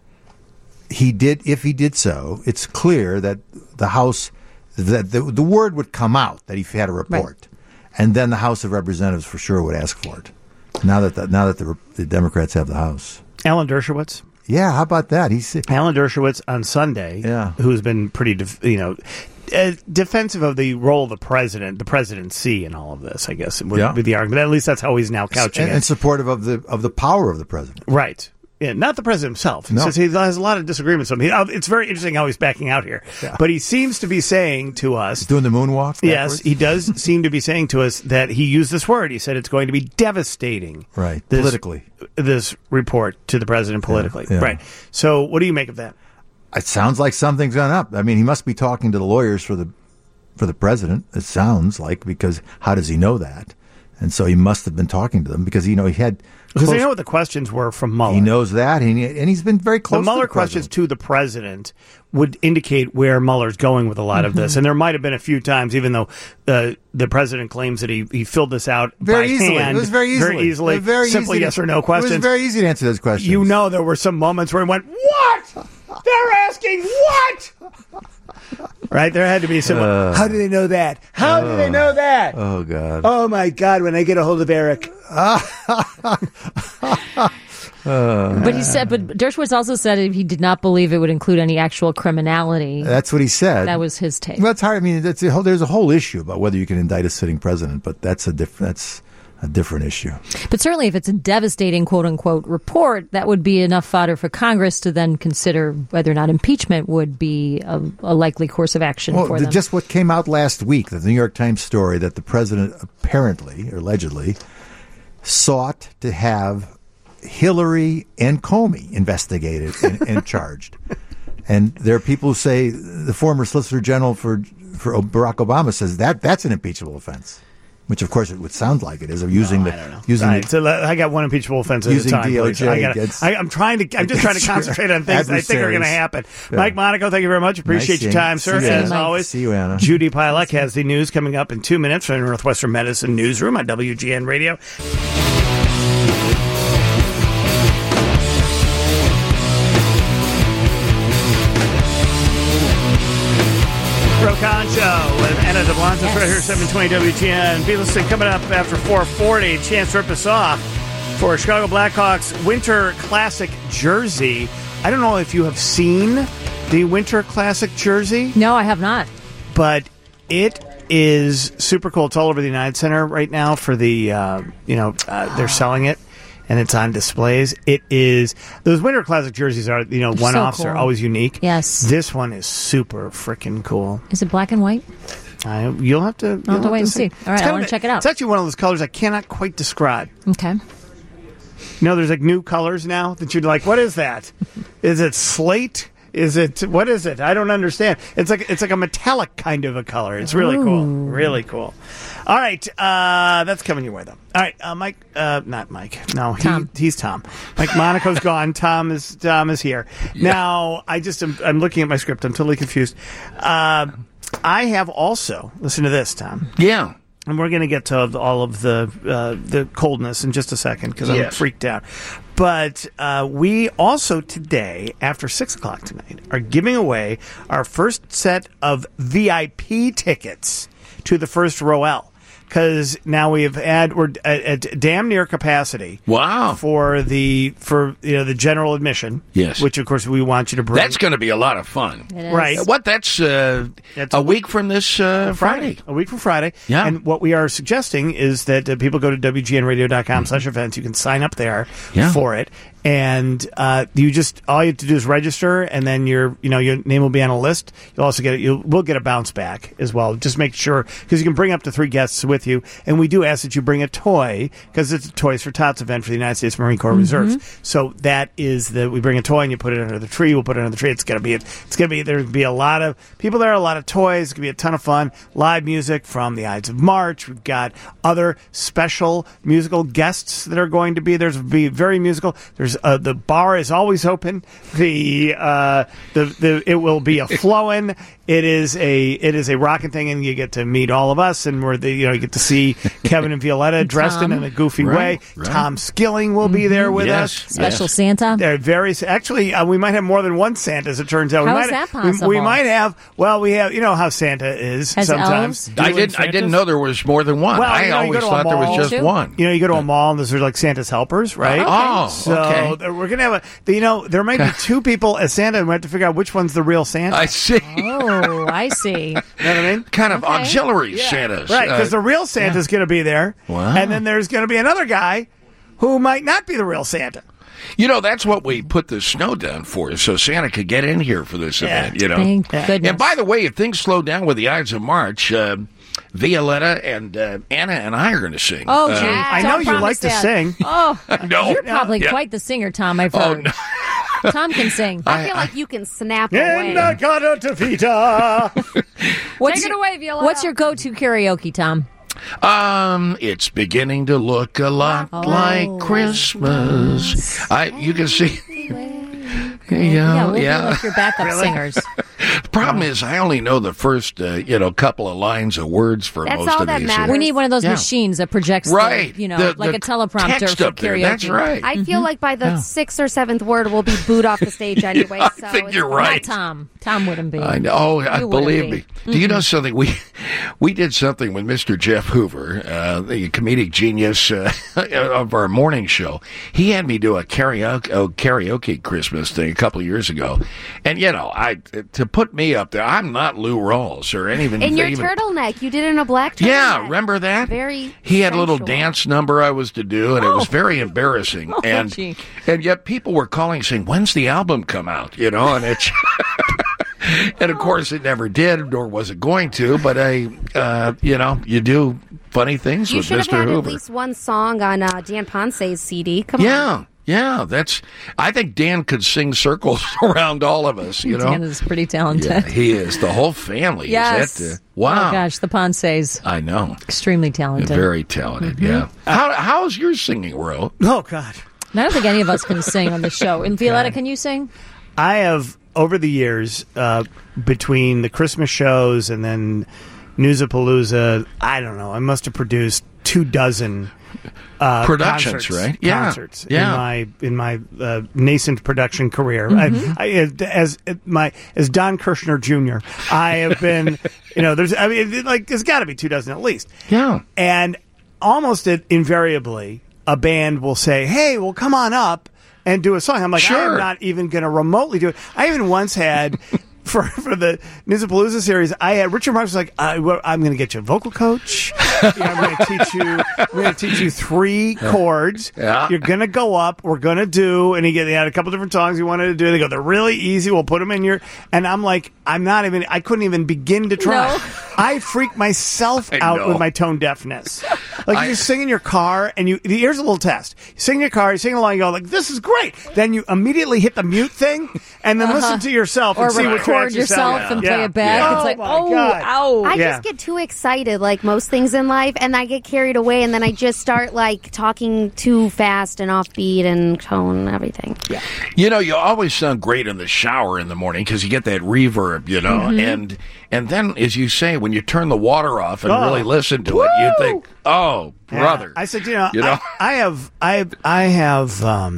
he did, if he did so, it's clear that the House, that the, the word would come out that he had a report. Right. And then the House of Representatives for sure would ask for it. Now that the, now that the, the Democrats have the House, Alan Dershowitz. Yeah, how about that? He's Alan Dershowitz on Sunday. Yeah. Who's been pretty, def- you know, uh, defensive of the role of the president, the presidency, in all of this. I guess would Yeah. be the argument. At least that's how he's now couching and, it. and supportive of the of the power of the president. Right. Yeah, not the president himself. He No. says he has a lot of disagreements with him. He- It's very interesting how he's backing out here. Yeah. But he seems to be saying to us... He's doing the moonwalk? Yes, he does seem to be saying to us that he used this word. He said it's going to be devastating. Right, this, politically. This report to the president politically. Yeah, yeah. Right. So what do you make of that? It sounds like something's gone up. I mean, he must be talking to the lawyers for the for the president. It sounds like, because how does he know that? And so he must have been talking to them because, you know, he had... Because they know what the questions were from Mueller. He knows that, and, he, and he's been very close the Mueller to the questions to the president would indicate where Mueller's going with a lot Mm-hmm. of this. And there might have been a few times, even though uh, the president claims that he, he filled this out very by easily. hand. It was very easily. Very easily. It was very Simply easy to- yes or no questions. It was very easy to answer those questions. You know there were some moments where he went, what? They're asking what? Right? There had to be some. Uh, how do they know that? How do they know that? Oh, God. Oh, my God, when I get a hold of Eric. But he said, but Dershowitz also said he did not believe it would include any actual criminality. That's what he said. That was his take. Well, that's hard. I mean, that's a whole, there's a whole issue about whether you can indict a sitting president, but that's a different. That's a different issue. But certainly, if it's a devastating "quote unquote" report, that would be enough fodder for Congress to then consider whether or not impeachment would be a, a likely course of action Well, for the, them. just what came out last week, the New York Times story that the president apparently, or allegedly, sought to have Hillary and Comey investigated and, and charged. And there are people who say the former Solicitor General for for Barack Obama says that that's an impeachable offense, which of course it would sound like it is. Of using No, the I don't know. using Right, the, so let- I got one impeachable offense at Using a time. D O please. J I gotta, against- I, I'm trying to. I'm just trying to against concentrate on things that I think are going to adversaries. happen. Yeah. Mike Monaco, thank you very much. Appreciate Nice your seeing- time, sir. see you, As Anna. always, See you, Anna. Judy Pilek has the news coming up in two minutes from the Northwestern Medicine Newsroom on W G N Radio. Khan Show with Anna DeBlantis Yes. right here, seven twenty W G N. Be listening coming up after four forty. Chance to rip us off for Chicago Blackhawks Winter Classic jersey. I don't know if you have seen the Winter Classic jersey. No, I have not. But it is super cool. It's all over the United Center right now for the, uh, you know, uh, they're selling it. And it's on displays. It is those Winter Classic jerseys are, you know, They're one so offs cool. are always unique. Yes. This one is super freaking cool. Is it black and white? I, you'll have to. You'll I'll have to wait and see. All right, It's I kind want of to check it out. It's actually one of those colors I cannot quite describe. Okay. You know, there's like new colors now that you're like, what is that? Is it slate? Is it what is it? I don't understand. It's like it's like a metallic kind of a color. It's really cool. Really cool. All right, uh, that's coming your way though. All right, uh, Mike, uh, not Mike. No, he, Tom. he's Tom. Mike Monaco's gone. Tom is Tom is here now. I just am, I'm looking at my script. I'm totally confused. Uh, I have also listen to this, Tom. Yeah. And we're going to get to all of the uh, the coldness in just a second because I'm Yes. freaked out. But uh, we also today, after six o'clock tonight, are giving away our first set of V I P tickets to the first Roel. Because now we have had we're at, at damn near capacity. Wow! For the for you know the general admission. Yes. Which of course we want you to bring. That's going to be a lot of fun. It is. Right. What? That's, uh, That's a week from this uh, Friday. A week from Friday. Yeah. And what we are suggesting is that uh, people go to W G N radio dot com slash events. You can sign up there Yeah. for it. And uh, you just all you have to do is register, and then your you know your name will be on a list. You'll also get you will get a bounce back as well. Just make sure because you can bring up to three guests with you, and we do ask that you bring a toy because it's a Toys for Tots event for the United States Marine Corps Reserves. So that is the we bring a toy and you put it under the tree. We'll put it under the tree. It's gonna be it's gonna be there'll be a lot of people there, a lot of toys. It's gonna be a ton of fun. Live music from the Ides of March. We've got other special musical guests that are going to be there's be very musical. There's uh, the bar is always open. The uh, the the it will be a flowing. It is a it is a rocking thing, and you get to meet all of us, and we're the you know you get to see Kevin and Violetta dressed in, in a goofy Right, way. right. Tom Skilling will be there with Yes, us. Special yes. Santa. They're very actually. Uh, we might have more than one Santa, as it turns out. We How might, is that we- possible? We, might have. Well, we have. You know how Santa is Has sometimes. elves? I didn't. I didn't know there was more than one. Well, I you know, you always go to a thought there was mall, just too. one. You know, you go to a mall and there's like Santa's helpers, right? Oh, So okay. there- we're gonna have a. You know, there might be two people as Santa, and we have to figure out which one's the real Santa. I see. Oh, I see. You know what I mean? Kind of Okay. auxiliary Santas. Right, because Uh, the real Santa's going to be there, Wow. and then there's going to be another guy who might not be the real Santa. you know, that's what we put the snow down for, so Santa could get in here for this Yeah. event. You know. Thank goodness. And by the way, if things slow down with the Ides of March, uh, Violetta and uh, Anna and I are going to sing. Oh, Uh, gee. I Don't know you promise like to that. sing. Oh, No. you're probably Yeah. quite the singer, Tom. I've Oh, heard. no. Tom can sing. I feel like you can snap away. In the Cata to Vita. What's Take it your- away, Violetta. What's your go-to karaoke, Tom? Um, it's beginning to look a lot Oh. like Christmas. I, you can see. Yeah, Yeah, we'll yeah. be like your backup singers. The problem is, I only know the first, uh, you know, couple of lines of words for That's most all of that these. matters. We need one of those Yeah. machines that projects, the, Right. you know, The- like the a teleprompter text for up there. karaoke. That's right. I feel like by the sixth or seventh word, we'll be booed off the stage anyway. I so think it's you're fine. right. Not Tom. Tom wouldn't be. I know. Oh, I You wouldn't believe be. me. Do you know something? We we did something with Mister Jeff Hoover, uh, the comedic genius uh, of our morning show. He had me do a karaoke, a karaoke Christmas thing a couple of years ago, and you know, I to put me up there, I'm not Lou Rawls or even In your even, turtleneck, you did it in a black turtleneck. Yeah, remember that? Very. He had a little sensual. dance number I was to do, and it was very embarrassing. Oh, and gee. and yet people were calling saying, "When's the album come out?" You know, and it's. And of course, it never did, nor was it going to. But I, uh, you know, you do funny things You with should have Mister had Hoover. at least one song on uh, Dan Ponce's C D. Come on. Yeah, yeah. That's. I think Dan could sing circles around all of us. You know, Dan is pretty talented. yeah, he is. The whole family Yes. is. That, uh, wow. Oh, gosh, the Ponces. I know. Extremely talented. Very talented. Yeah. How how's your singing, Ro? Oh God, I don't think any of us can sing on the show. And Violetta, can you sing? I have over the years uh, between the Christmas shows and then Newsapalooza. I don't know. I must have produced two dozen. Uh, Productions, concerts, right? Yeah. Concerts Yeah. in my in my uh, nascent production career. Mm-hmm. I, I, as my as Don Kirshner Junior, I have been. You know, there's. I mean, like there's got to be two dozen at least. Yeah. And almost it, invariably, a band will say, "Hey, well, come on up and do a song." I'm like, Sure. I'm not even going to remotely do it. I even once had. For for the Newsapalooza series, I had Richard Marx was like, I, well, I'm going to get you a vocal coach. You know, I'm going to teach you. I'm going to teach you three chords. Yeah. You're going to go up. We're going to do. And he, get, he had a couple different songs he wanted to do. They go, they're really easy. We'll put them in your. And I'm like, I'm not even. I couldn't even begin to try. No. I freak myself I out know. with my tone deafness. Like I- you sing in your car, and you. Here's a little test. You sing in your car. You sing along. You go like, this is great. Then you immediately hit the mute thing, and then listen to yourself and Or see what record tracks you yourself sound and like. play Yeah. it back. Yeah. It's like, my oh, God. ow. I Yeah. just get too excited, like most things in life, and I get carried away, and then I just start like talking too fast and offbeat and tone and everything. Yeah. You know, you always sound great in the shower in the morning because you get that reverb, you know, Mm-hmm. and and then, as you say, when you turn the water off and Oh. really listen to it, you think, oh, Yeah. brother. I said, you know, You know? I, I have, I have, I have, um,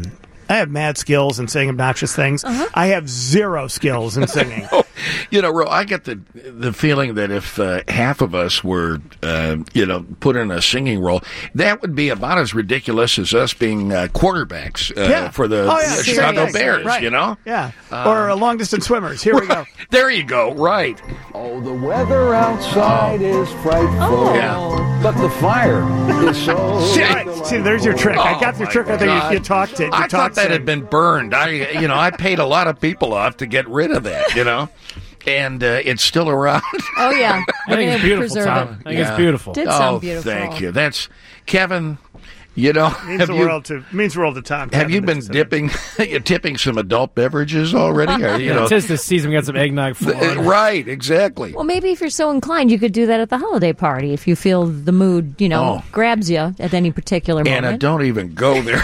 I have mad skills in saying obnoxious things. Uh-huh. I have zero skills in singing. You know, Ro, I get the the feeling that if uh, half of us were, uh, you know, put in a singing role, that would be about as ridiculous as us being uh, quarterbacks uh, Yeah. for the Oh, yeah, uh, sure, Chicago yeah, Bears, right. you know? Yeah. Uh, or long distance swimmers. Here we go. There you go, right. Oh, the weather outside is frightful. Oh. Yeah. But the fire is so... See, right. See, there's your trick. I Oh, got your my trick. I think God. you, you talked it. You I talked thought that sing. had been burned. I, you know, I paid a lot of people off to get rid of that, you know? And uh, it's still around. Oh, yeah. I think it's beautiful, Preserve Tom. it. I think it's beautiful. Did oh, sound beautiful. thank you. That's, Kevin, you know, means have the you, world to means the world to Tom. have you been dipping, you tipping some adult beverages already? Or, you Yeah, know, it's just this season. We got some eggnog th- flowing. right, exactly. Well, maybe if you're so inclined, you could do that at the holiday party if you feel the mood, you know, Oh. grabs you at any particular moment. Anna, don't even go there.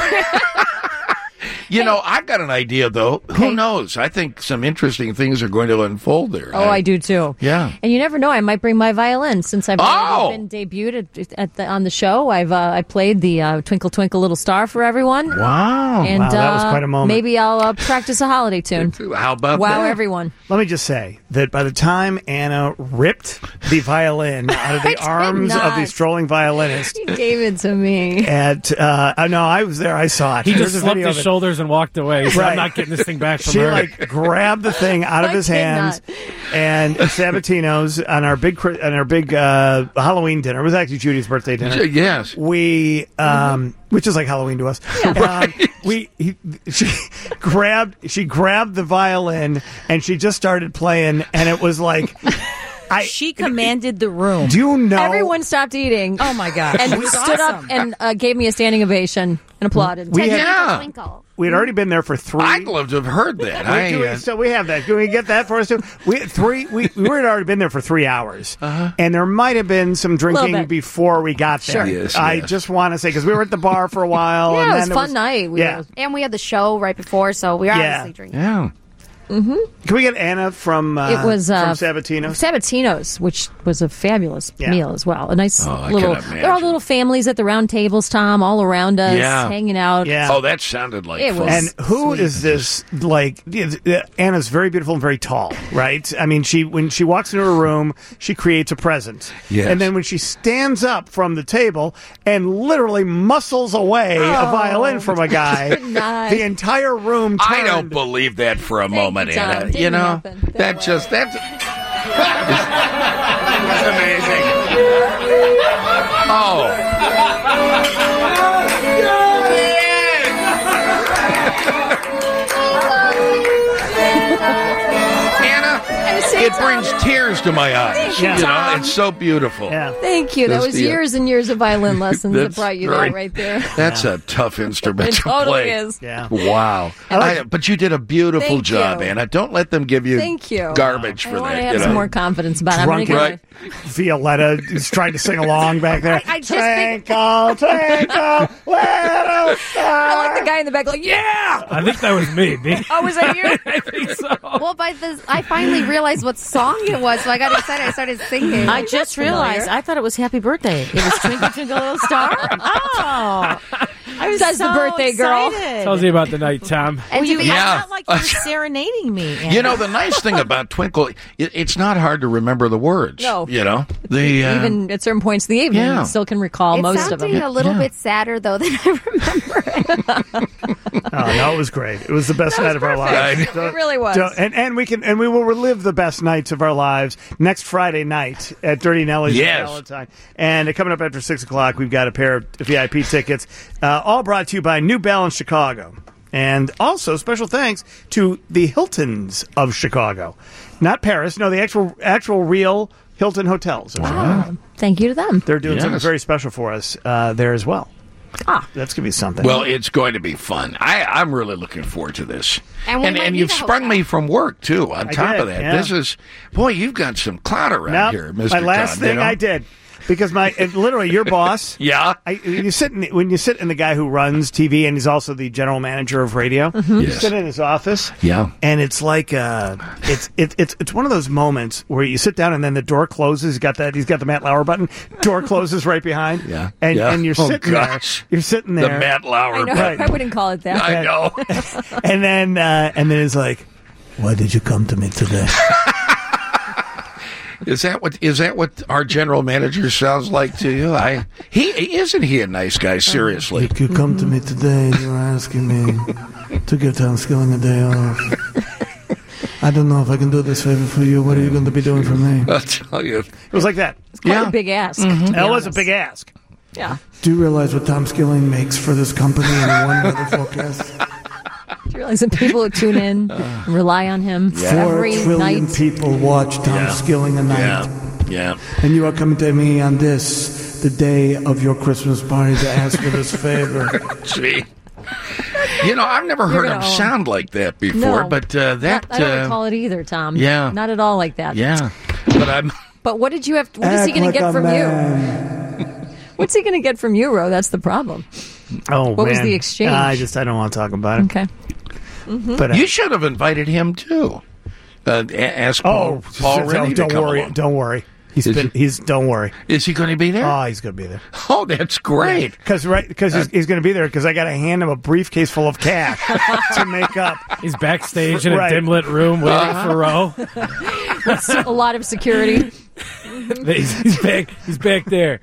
You know, I've got an idea, though. Who knows? I think some interesting things are going to unfold there. Oh, I do too. Yeah. And you never know. I might bring my violin since I've Oh! already been debuted at, at the, on the show. I've uh, I played the uh, Twinkle Twinkle Little Star for everyone. Wow. And Wow, that was uh, quite a moment. Maybe I'll uh, practice a holiday tune. How about wow, that? everyone. Let me just say that by the time Anna ripped the violin out of the arms of the not. strolling violinist He gave it to me. at, uh, uh, no, I was there. I saw it. He There's just a slumped video his of it. shoulders and walked away. He said, Right. I'm not getting this thing back from She her. like grabbed the thing out of I his hands, cannot. and Sabatino's on our big Chri- on our big uh, Halloween dinner. It was actually Judy's birthday dinner. Yes. We, um, which is like Halloween to us. Um, we, he, she grabbed, she grabbed the violin and she just started playing, and it was like, I. She commanded the room. Do you know? Everyone stopped eating. Oh my god! And It was stood awesome. up and uh, gave me a standing ovation and applauded. We had, Yeah. Twinkle. we had already been there for three. I'd love to have heard that. We, I, do we- uh, so we have that. Can we get that for us too? We had three. We we had already been there for three hours, uh-huh. and there might have been some drinking bit. before we got there. Sure. Yes, I yes. just want to say because we were at the bar for a while. Yeah, and it then was a fun night. We yeah. were- And we had the show right before, so we were Yeah. obviously drinking. yeah. Can we get Anna from uh, It was uh, from Sabatino's? Sabatino's, which was a fabulous Yeah. meal as well. A nice Oh, I little. can They're all imagine. little families at the round tables, Tom, all around us, Yeah. hanging out. Yeah. Oh, that sounded like It fun. was- And who is this? Like yeah, yeah, Anna's very beautiful and very tall, right? I mean, she when she walks into a room, she creates a presence. Yes. And then when she stands up from the table and literally muscles away a violin from a guy, Good night. the entire room turned. I don't believe that for a moment, you, Tom. Anna. Didn't You know, happen. That that way. just that's that's amazing. Oh, Anna, it brings tears to my eyes. you, You know, Tom. it's so beautiful. Yeah. Thank you. That That's was the- years and years of violin lessons that That's brought you very- that right there. That's a tough instrument It to totally play. is. Yeah. Wow. I- but you did a beautiful Thank job, you. Anna. Don't let them give you, Thank you. garbage I for want that. to have you some know? more confidence about it. I'm gonna Drunken get Right. Violetta is trying to sing along back there. I just think- Twinkle, twinkle, little I star. like the guy in the back, like, yeah. I think that was me. me. Oh, was that you? I think so. Well, by this, I finally realized what song it was, so I got excited. I started singing. I just realized. I thought it was Happy Birthday. It was Twinkle Twinkle Little Star. Oh, I was Says the so birthday girl. excited. Tells you about the night, Tom. and Well, to you, be Yeah. It's not like you were serenading me. Anna. You know, the nice thing about Twinkle, it, it's not hard to remember the words. No. You know? The, uh, Even at certain points of the evening, Yeah. you still can recall it's most of sounding them. a little Yeah. bit sadder though than I remember. Oh no, it was great. It was the best night of our lives. It really was. Don't- and and we can and we will relive the best nights of our lives next Friday night at Dirty Nellie's Yes. in Valentine. And uh, coming up after six o'clock, we've got a pair of V I P tickets, uh, all brought to you by New Balance Chicago, and also special thanks to the Hiltons of Chicago, not Paris. No, the actual actual real Hilton hotels. of Chicago. Thank you to them. They're doing Yes. something very special for us uh, there as well. Ah. That's gonna be something. Well, it's going to be fun. I, I'm really looking forward to this. And we and, might and need you've a sprung hotel. me from work, too, on I top did, of that. yeah. This is, boy, you've got some clout around Nope. here, Mister My last Con, thing you know? I did. because my it, literally your boss. Yeah. I, you sit in, when you sit in the guy who runs T V and he's also the general manager of radio. Mm-hmm. You Yes. sit in his office. Yeah. And it's like uh, it's it, it's it's one of those moments where you sit down and then the door closes. He's got that. He's got the Matt Lauer button. Door closes right behind. Yeah. And Yeah. and you're Oh, sitting gosh. there. You're sitting The there. Matt Lauer I know. button. I wouldn't call it that. I know. And then uh, and then it's like, why did you come to me today? Is that what is that what our general manager sounds like to you? I he isn't he a nice guy? Seriously, You come to me today and you're asking me to give Tom Skilling a day off. I don't know if I can do this favor for you. What are you going to be doing for me? I'll tell you. It was like that. It's quite Yeah. a big ask. Mm-hmm. to be That was a honest. big ask. Yeah. Do you realize what Tom Skilling makes for this company in one weather forecast? Do you realize that people who tune in and rely on him Four every trillion night? people watch Tom Yeah. Skilling a night. Yeah, yeah. And you are coming to me on this, the day of your Christmas party, to ask for this favor. Gee. You know, I've never You're heard him gonna own. sound like that before, No. but uh, that. I don't uh, recall it either, Tom. yeah. Not at all like that. Yeah, but I'm. But what did you have? What is he Act going like to get a from man. you? What's he going to get from you, Ro? That's the problem. Oh, What was man. the exchange? I just I don't want to talk about it. Okay. But uh, You should have invited him too. Uh, a- ask Paul. oh, Paul don't, Rennie to don't come worry, along. don't worry. He's Is been. he- He's don't worry. Is he going to be there? Oh, he's going to be there. Oh, that's great. Because right, because he's, he's going to be there. Because I got to hand him a briefcase full of cash to make up. He's backstage in a Right. dim lit room waiting Uh-huh. for Ro. A lot of security. he's, he's back. He's back there.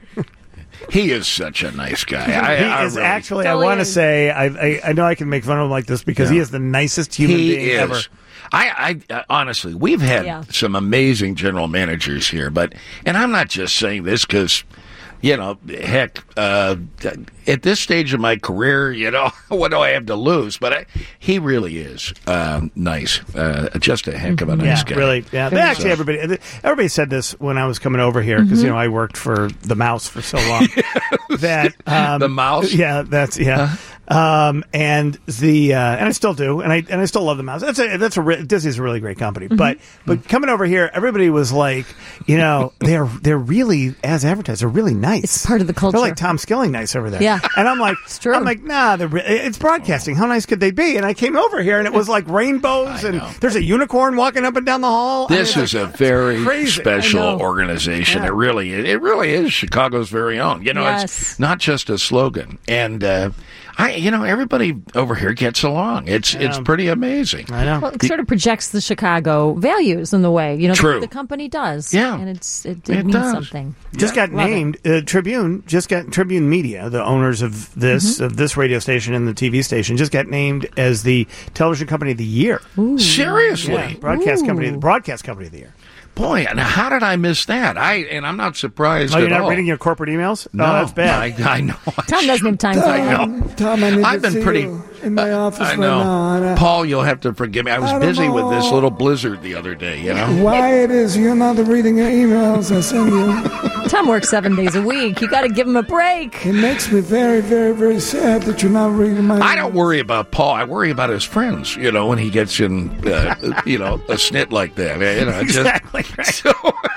He is such a nice guy. I, He I is really- actually. I Totally want to is. say. I, I I know I can make fun of him like this because he Yeah. is the nicest human he being is. ever. I, I uh, honestly, we've had Yeah. some amazing general managers here, but and I'm not just saying this because, you know, heck, uh, at this stage of my career, you know, what do I have to lose? But I, he really is um, nice, uh, just a heck of a nice Yeah, guy. really. Yeah, they actually, everybody, everybody said this when I was coming over here because you know I worked for the Mouse for so long. that um, The Mouse? yeah, that's yeah, um, and the uh, and I still do, and I and I still love the Mouse. That's a that's a re- Disney's a really great company, but but coming over here, everybody was like, you know, they're they're really as advertised, they're really nice. It's part of the culture. They're like Tom Skilling nice over there. Yeah. and I'm like, It's true. I'm like, nah, they're re- it's broadcasting. How nice could they be? And I came over here, and it was like rainbows, and there's a unicorn walking up and down the hall. I This mean, is like, a very crazy. special I know. organization. Yeah. It really is. It really is Chicago's very own. You know, Yes. it's not just a slogan. And uh, I, you know, everybody over here gets along. It's it's pretty amazing. I know. Well, it sort of projects the Chicago values in the way you know True. the, the company does. Yeah. and it's it, it, It means does. something. Just got Love it. named uh, Tribune. Just got Tribune Media, the owners of this Mm-hmm. of this radio station and the T V station, just got named as the television company of the year. Seriously. Yeah, broadcast Ooh. company, broadcast company of the year. Boy, and how did I miss that? I and I'm not surprised Oh, at you're not all. reading your corporate emails? no, Oh, that's bad. I, I know. Tom doesn't have time for I that. know. Tom, I need I've been pretty. in my office I know, Paul. You'll have to forgive me. I was I don't busy with this know. little blizzard the other day. You know. Why it is you're not reading your emails I send you? Tom works seven days a week. You got to give him a break. It makes me very, very, very sad that you're not reading my. I don't worry about Paul. I worry about his friends. You know, when he gets in, uh, you know, a snit like that. You know, just, Exactly right. So,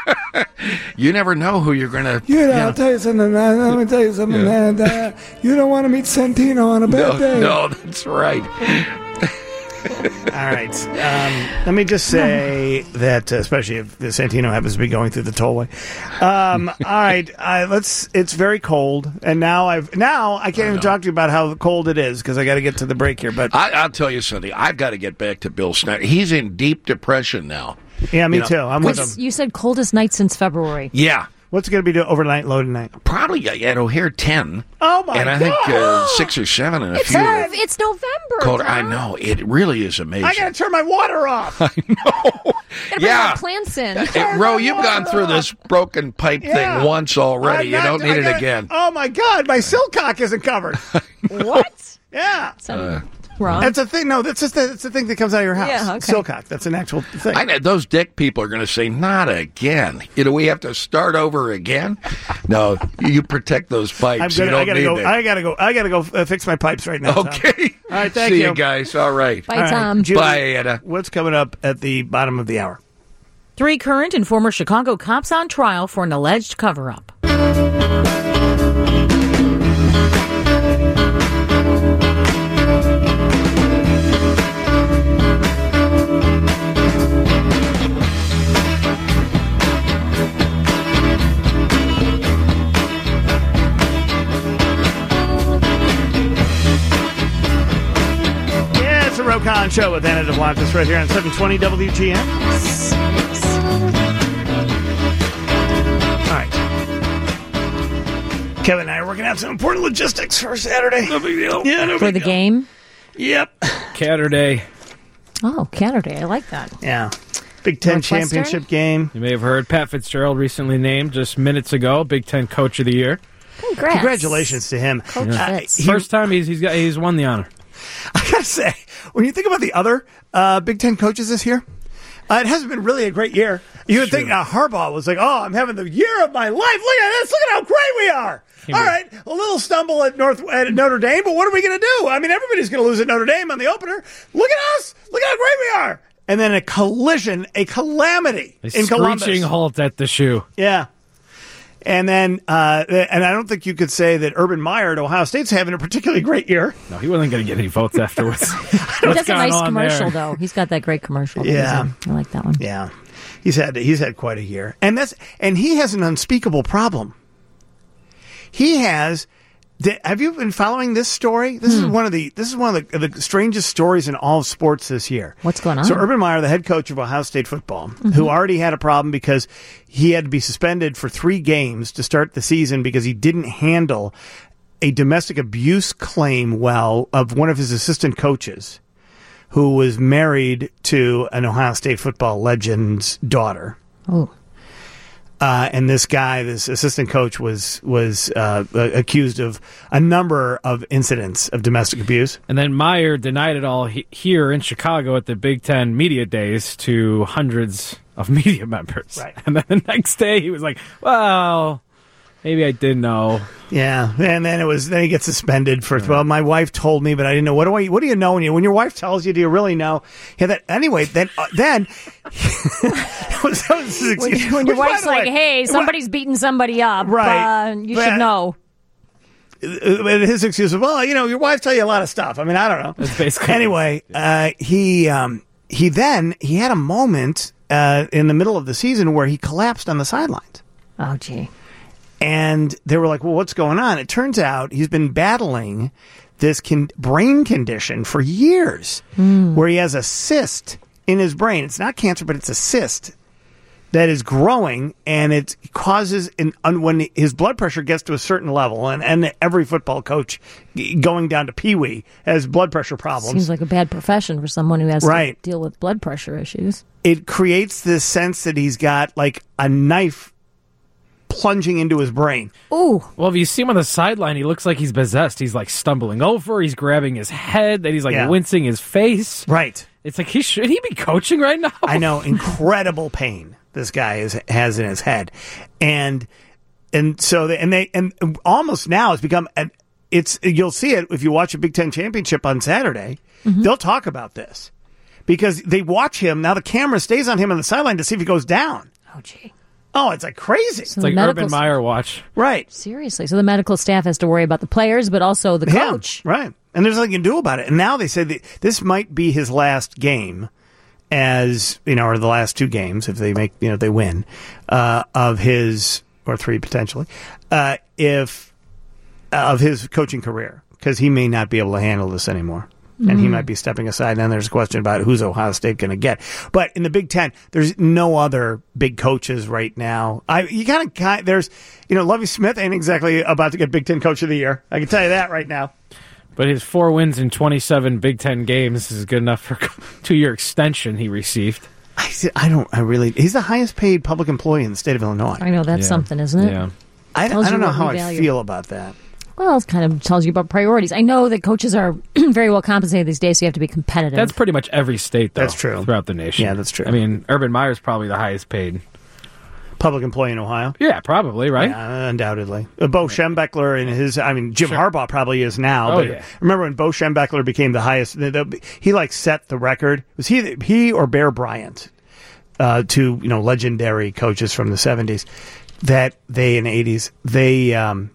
you never know who you're going to. You know, I'll tell you something. uh, Let me tell you something. Yeah. And, uh, you don't want to meet Santino on a bad No, day. no, that's right. All right. Um, let me just say that, uh, especially if the Santino happens to be going through the tollway. Um, all right. Uh, let's. It's very cold, and now I've now I can't even talk to you about how cold it is because I got to get to the break here. But I, I'll tell you something. I've got to get back to Bill Snyder. He's in deep depression now. yeah, me You know, too. I'm with It's- him. You said coldest night since February. Yeah. What's it going to be to overnight low tonight? Probably at O'Hare ten. Oh my And I think uh, six or seven in a It's, few. Nov- it's November. Cold. I Tom. know. It really is amazing. I got to turn my water off. Gotta bring Yeah. more plants in. Hey, Ro, you've gone through this broken pipe Yeah. thing once already. I'm You not- don't need I it gotta- again. Oh my God, my silcock isn't covered. What? Yeah. Sound wrong. That's a thing. No, that's just the, it's the thing that comes out of your house. Yeah, okay. Silcock. That's an actual thing. I know those dick people are going to say, "Not again." You know, we have to start over again. No, you protect those pipes. I'm you gonna, don't I gotta need go. that. I gotta go. I gotta go uh, fix my pipes right now. Tom. Okay. All right. Thank See you. you guys. All right. Bye, All right, Tom. Judy, Bye, Anna. What's coming up at the bottom of the hour? Three current and former Chicago cops on trial for an alleged cover-up. the Rokon Show with Anna Duplantis right here on seven twenty W G N. All right. Kevin and I are working out some important logistics for Saturday. No big deal. Yeah, no For big the deal. game? Yep. Saturday. Oh, Saturday. I like that. Yeah. Big Ten Northwestern? championship game. You may have heard Pat Fitzgerald recently named just minutes ago Big Ten Coach of the Year. Congrats. Congratulations to him. Coach Uh, Fitz. he- First time he's he's got he's won the honor. I gotta say, when you think about the other uh, Big Ten coaches this year, uh, it hasn't been really a great year. You would think uh, Harbaugh was like, "Oh, I'm having the year of my life. Look at this! Look at how great we are." Came All in. right, a little stumble at North at Notre Dame, but what are we going to do? I mean, everybody's going to lose at Notre Dame on the opener. Look at us! Look how great we are! And then a collision, a calamity A in Columbus. screeching halt at the shoe. Yeah. And then, uh, and I don't think you could say that Urban Meyer at Ohio State's having a particularly great year. No, he wasn't going to get any votes afterwards. He does a going nice on commercial, there? though. He's got that great commercial. Yeah. I like that one. Yeah, he's had he's had quite a year, and that's and he has an unspeakable problem. He has. th- Have you been following this story? This is one of the this is one of the, the strangest stories in all of sports this year. What's going on? So Urban Meyer, the head coach of Ohio State football, who already had a problem because he had to be suspended for three games to start the season because he didn't handle a domestic abuse claim well of one of his assistant coaches, who was married to an Ohio State football legend's daughter. Oh. Uh, and this guy, this assistant coach, was was uh, accused of a number of incidents of domestic abuse. And then Meyer denied it all he- here in Chicago at the Big Ten Media Days to hundreds of media members. Right. And then the next day he was like, well, maybe I did know. Yeah, and then it was then he gets suspended for. Well, my wife told me, but I didn't know. What do I? What do you know when you when your wife tells you? Do you really know? Yeah. That anyway. Then uh, then. that was, that was his When, excuse. when your Which, by wife's the like, way, hey, somebody's beating somebody up. Right. Uh, you But- should know. uh, his excuse was, well, you know, your wife tell you a lot of stuff. I mean, I don't know. That's basically Anyway, uh, he um, he then he had a moment uh, in the middle of the season where he collapsed on the sidelines. Oh, gee. And they were like, well, what's going on? It turns out he's been battling this con- brain condition for years where he has a cyst in his brain. It's not cancer, but it's a cyst that is growing, and it causes, an, un- when his blood pressure gets to a certain level, and, and every football coach g- going down to Pee-wee has blood pressure problems. Seems like a bad profession for someone who has Right. to deal with blood pressure issues. It creates this sense that he's got like a knife plunging into his brain. Ooh. Well, if you see him on the sideline, he looks like he's possessed. He's like stumbling over. He's grabbing his head. Then he's like Yeah. wincing his face. Right. It's like, he should he be coaching right now? I know, incredible pain this guy is, has in his head, and and so they, and they and almost now it's become an, it's you'll see it if you watch a Big Ten championship on Saturday. They'll talk about this because they watch him now. The camera stays on him on the sideline to see if he goes down. Oh, gee. Oh, it's like crazy. So It's like the Urban medical- Meyer watch. Right. Seriously. So the medical staff has to worry about the players, but also the Yeah, coach. right. And there's nothing you can do about it. And now they say that this might be his last game, as you know, or the last two games if they make you know they win uh, of his or three potentially, uh, if uh, of his coaching career, because he may not be able to handle this anymore. And he might be stepping aside. And then there's a question about who's Ohio State going to get. But in the Big Ten, there's no other big coaches right now. I you kind of kind there's you know Lovie Smith ain't exactly about to get Big Ten Coach of the Year. I can tell you that right now. But his four wins in twenty-seven Big Ten games is good enough for two-year extension he received. I, I don't. I really. He's the highest paid public employee in the state of Illinois. I know, that's Yeah. something, isn't it? Yeah. I, Tells I don't you know what how we I value. feel about that. Well, it kind of tells you about priorities. I know that coaches are very well compensated these days, so you have to be competitive. That's pretty much every state, though. That's true. Throughout the nation. Yeah, that's true. I mean, Urban Meyer's probably the highest paid. Public employee in Ohio. Yeah, probably, right? Yeah, undoubtedly. Uh, Bo Schembechler and his, I mean, Jim Sure. Harbaugh probably is now. Oh, but yeah. remember when Bo Schembechler became the highest? The, the, he like set the record. Was he he or Bear Bryant, uh, two you know legendary coaches from the seventies, that they in the eighties they um,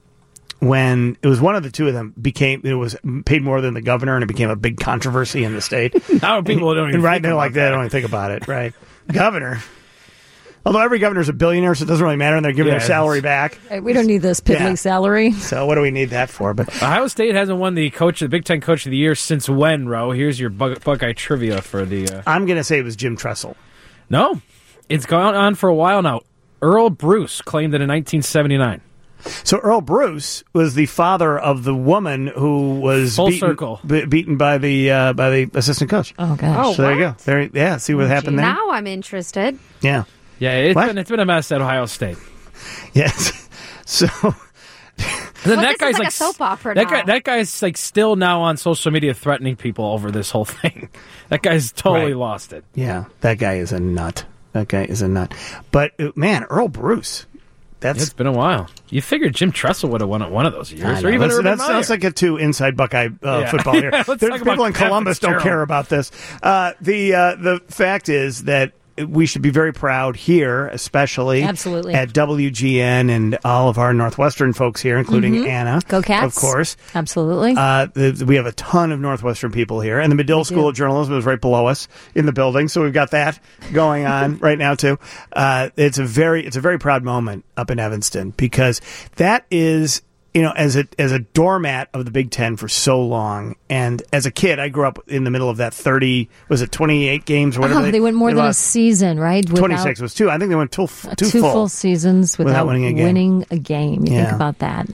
when it was one of the two of them became it was paid more than the governor and it became a big controversy in the state. Now people don't even and right think now about like that, don't even think about it. Right, governor. Although every governor's a billionaire, so it doesn't really matter, and they're giving Yeah, their salary back. Hey, we don't need this piddly Yeah. salary. So what do we need that for? But Ohio State hasn't won the coach, the Big Ten Coach of the Year since when, Ro? Here's your Buck- Buckeye trivia for the. Uh... I'm going to say it was Jim Tressel. No, it's gone on for a while now. Earl Bruce claimed it in nineteen seventy-nine. So Earl Bruce was the father of the woman who was Full beaten, circle. be- beaten by the uh, by the assistant coach. Oh gosh! Oh, So there you what? go. There, yeah. See what happened there? Now I'm interested. Yeah. Yeah, it's What? been it's been a mess at Ohio State. Yes. So And then Well, that this guy's is like like a soap opera That now. guy, that guy's like still now on social media threatening people over this whole thing. That guy's totally Right. lost it. yeah, that guy is a nut. That guy is a nut. But uh, man, Earl Bruce. That's It's been a while. You figured Jim Tressel would have won it one of those years, I or know. even That's- Urban that Meyer. sounds like a too inside Buckeye uh, Yeah. football here. Yeah, let's There's talk people about in Pat Columbus don't Fitzgerald. care about this. Uh, the uh, the fact is that we should be very proud here, especially Absolutely. at W G N and all of our Northwestern folks here, including Mhm. Anna. Go Cats. Of course. Absolutely. Uh, the, we have a ton of Northwestern people here, and the Medill School of Journalism is right below us in the building, so we've got that going on right now too. Uh, it's a very, it's a very proud moment up in Evanston because that is, you know, as a as a doormat of the Big Ten for so long, and as a kid, I grew up in the middle of that thirty, was it twenty eight games or whatever? Oh, they went more than a lost. season, right? Without- Twenty six was two. I think they went two, two, two full. full seasons without, winning a game. winning a game. You Yeah. think about that.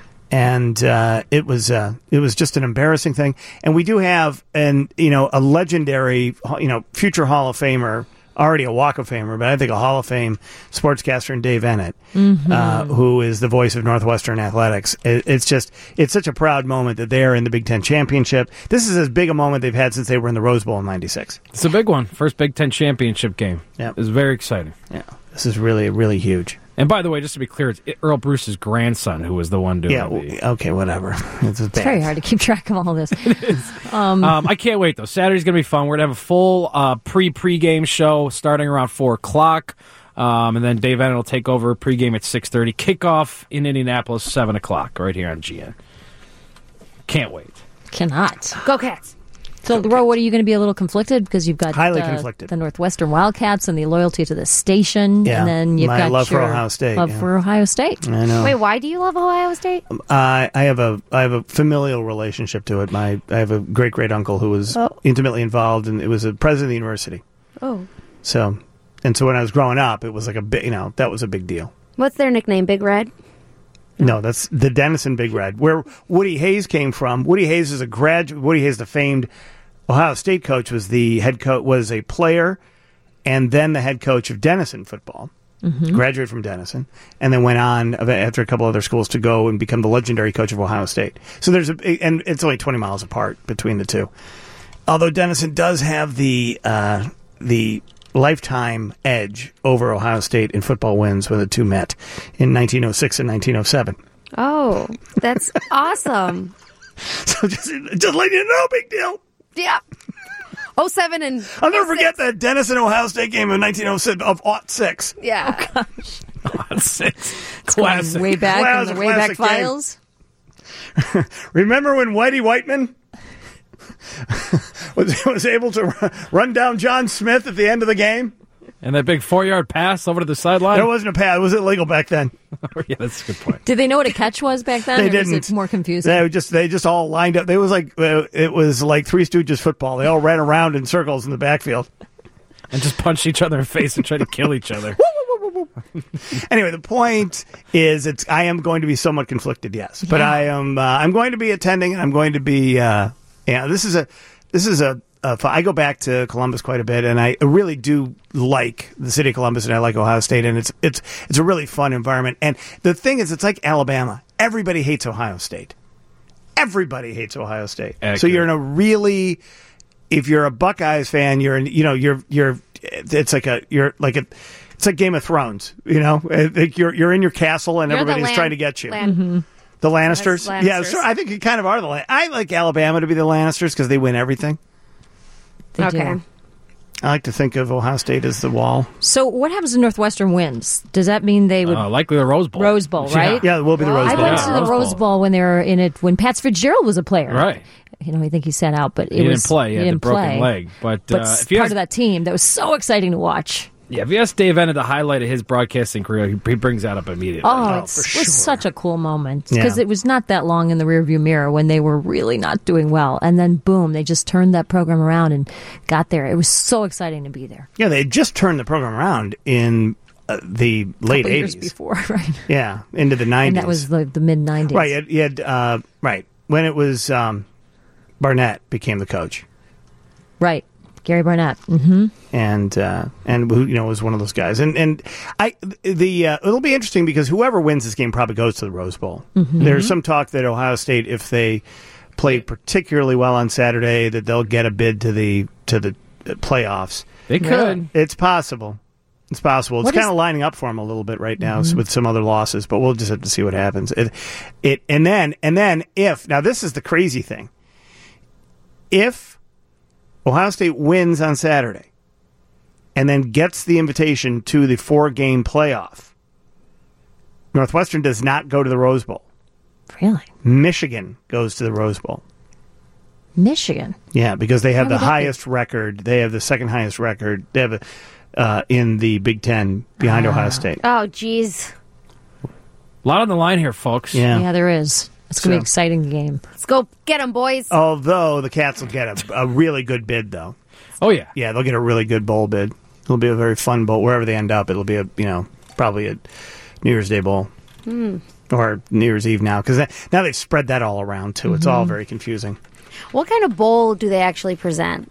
and uh, it was uh, it was just an embarrassing thing. And we do have an you know a legendary you know future Hall of Famer, already a Walk of Famer, but I think a Hall of Fame sportscaster in Dave Ennett, Mhm. uh, who is the voice of Northwestern athletics. It, it's just it's such a proud moment that they're in the Big Ten championship. This is as big a moment they've had since they were in the Rose Bowl in ninety-six. It's a big one. First Big Ten championship game. Yeah. It was very exciting. Yeah. This is really, really huge. And by the way, just to be clear, it's Earl Bruce's grandson who was the one doing Yeah, the... okay, whatever. It's, It's very hard to keep track of all this. Um, I can't wait, though. Saturday's going to be fun. We're going to have a full uh, pre-pregame show starting around four o'clock. Um, and then Dave Ennett will take over pregame at six thirty. Kickoff in Indianapolis, seven o'clock, right here on G N. Can't wait. Cannot. Go Cats. So, Ro, what are you going to be a little conflicted because you've got Highly uh, conflicted. the Northwestern Wildcats and the loyalty to the station, Yeah, and then you've my got love for your Ohio State, love yeah. for Ohio State. I know. Wait, why do you love Ohio State? I I have a I have a familial relationship to it. My I have a great great uncle who was Oh. intimately involved, and it was a president of the university. Oh. So, and so when I was growing up, it was like a big, you know, that was a big deal. What's their nickname? Big Red? No, that's the Denison Big Red, where Woody Hayes came from. Woody Hayes is a graduate. Woody Hayes, the famed Ohio State coach, was the head coach, was a player, and then the head coach of Denison football. Mhm. Graduated from Denison, and then went on after a couple other schools to go and become the legendary coach of Ohio State. So there's a, and it's only twenty miles apart between the two. Although Denison does have the uh, the lifetime edge over Ohio State in football wins when the two met in nineteen oh six and nineteen oh seven. Oh, that's awesome. So just just letting you know, big deal. Yeah. oh seven and I'll never forget that Denison Ohio State game of nineteen oh six of aught six. Yeah. Six. It's going Classic. way back Wow, in the it's a way back classic game. files. Remember when Whitey Whiteman was, was able to run, run down John Smith at the end of the game? And that big four-yard pass over to the sideline? There wasn't a pass. It was illegal back then. Yeah, that's a good point. Did they know what a catch was back then? They or was didn't. it more confusing? They just they just all lined up. It was like uh, it was like Three Stooges football. They all ran around in circles in the backfield. And just punched each other in the face and tried to kill each other. Anyway, the point is, it's I am going to be somewhat conflicted, yes, but Yeah. I am uh, I'm going to be attending. I'm going to be uh, yeah. This is a this is a, a. I go back to Columbus quite a bit, and I really do like the city of Columbus, and I like Ohio State, and it's it's it's a really fun environment. And the thing is, it's like Alabama. Everybody hates Ohio State. Everybody hates Ohio State. So Accurate. you're in a really, if you're a Buckeyes fan, you're in, you know, you're you're. It's like a you're like a. It's like Game of Thrones, you know. Like you're you're in your castle and You're the everybody's Lan- trying to get you. Lan- Mm-hmm. The Lannisters, Lannisters. yeah. So I think you kind of are the. Lan- I like Alabama to be the Lannisters because they win everything. They do. Okay. I like to think of Ohio State as the wall. So what happens if Northwestern wins? Does that mean they would Uh, likely the Rose Bowl. Rose Bowl, right? Yeah, it will be the Rose I Bowl. went Yeah, to the Rose Rose Bowl. Bowl when they were in it when Pat Fitzgerald was a player. Right. You know, I think he sat out, but it He was didn't play. He, he had the didn't broken play. leg. But, But uh, s- if you part ask- of that team that was so exciting to watch. Yeah, if you ask Dave Ennett the highlight of his broadcasting career, he, he brings that up immediately. Oh, it's, for it sure. was such a cool moment because Yeah. it was not that long in the rearview mirror when they were really not doing well, and then boom, they just turned that program around and got there. It was so exciting to be there. Yeah, they had just turned the program around in uh, the late Couple years eighties. before, right? Yeah, into the nineties. And that was the, the mid nineties. right. You had, you had uh, right when it was um, Barnett became the coach. Right. Gary Barnett. Mm-hmm. and uh, and who you know was one of those guys. And and I the uh, it'll be interesting because whoever wins this game probably goes to the Rose Bowl. Mm-hmm. There's some talk that Ohio State, if they played particularly well on Saturday, that they'll get a bid to the to the playoffs. They could. Really? It's possible. It's possible. It's What kind is- of lining up for them a little bit right now Mm-hmm. with some other losses, but we'll just have to see what happens. It, it and then and then if now this is the crazy thing. If Ohio State wins on Saturday and then gets the invitation to the four-game playoff, Northwestern does not go to the Rose Bowl. Really? Michigan goes to the Rose Bowl. Michigan. Yeah, because they have Why the would that be? highest record. They have the second highest record. They have a, uh, in the Big Ten behind Ohio State. Oh, geez. A lot on the line here, folks. Yeah. Yeah, there is. It's going to So- be an exciting game. Let's go get them, boys. Although the Cats will get a, a really good bid, though. Oh, yeah. Yeah, they'll get a really good bowl bid. It'll be a very fun bowl. Wherever they end up, it'll be a you know probably a New Year's Day bowl or New Year's Eve now because now they've spread that all around too. It's all very confusing. What kind of bowl do they actually present?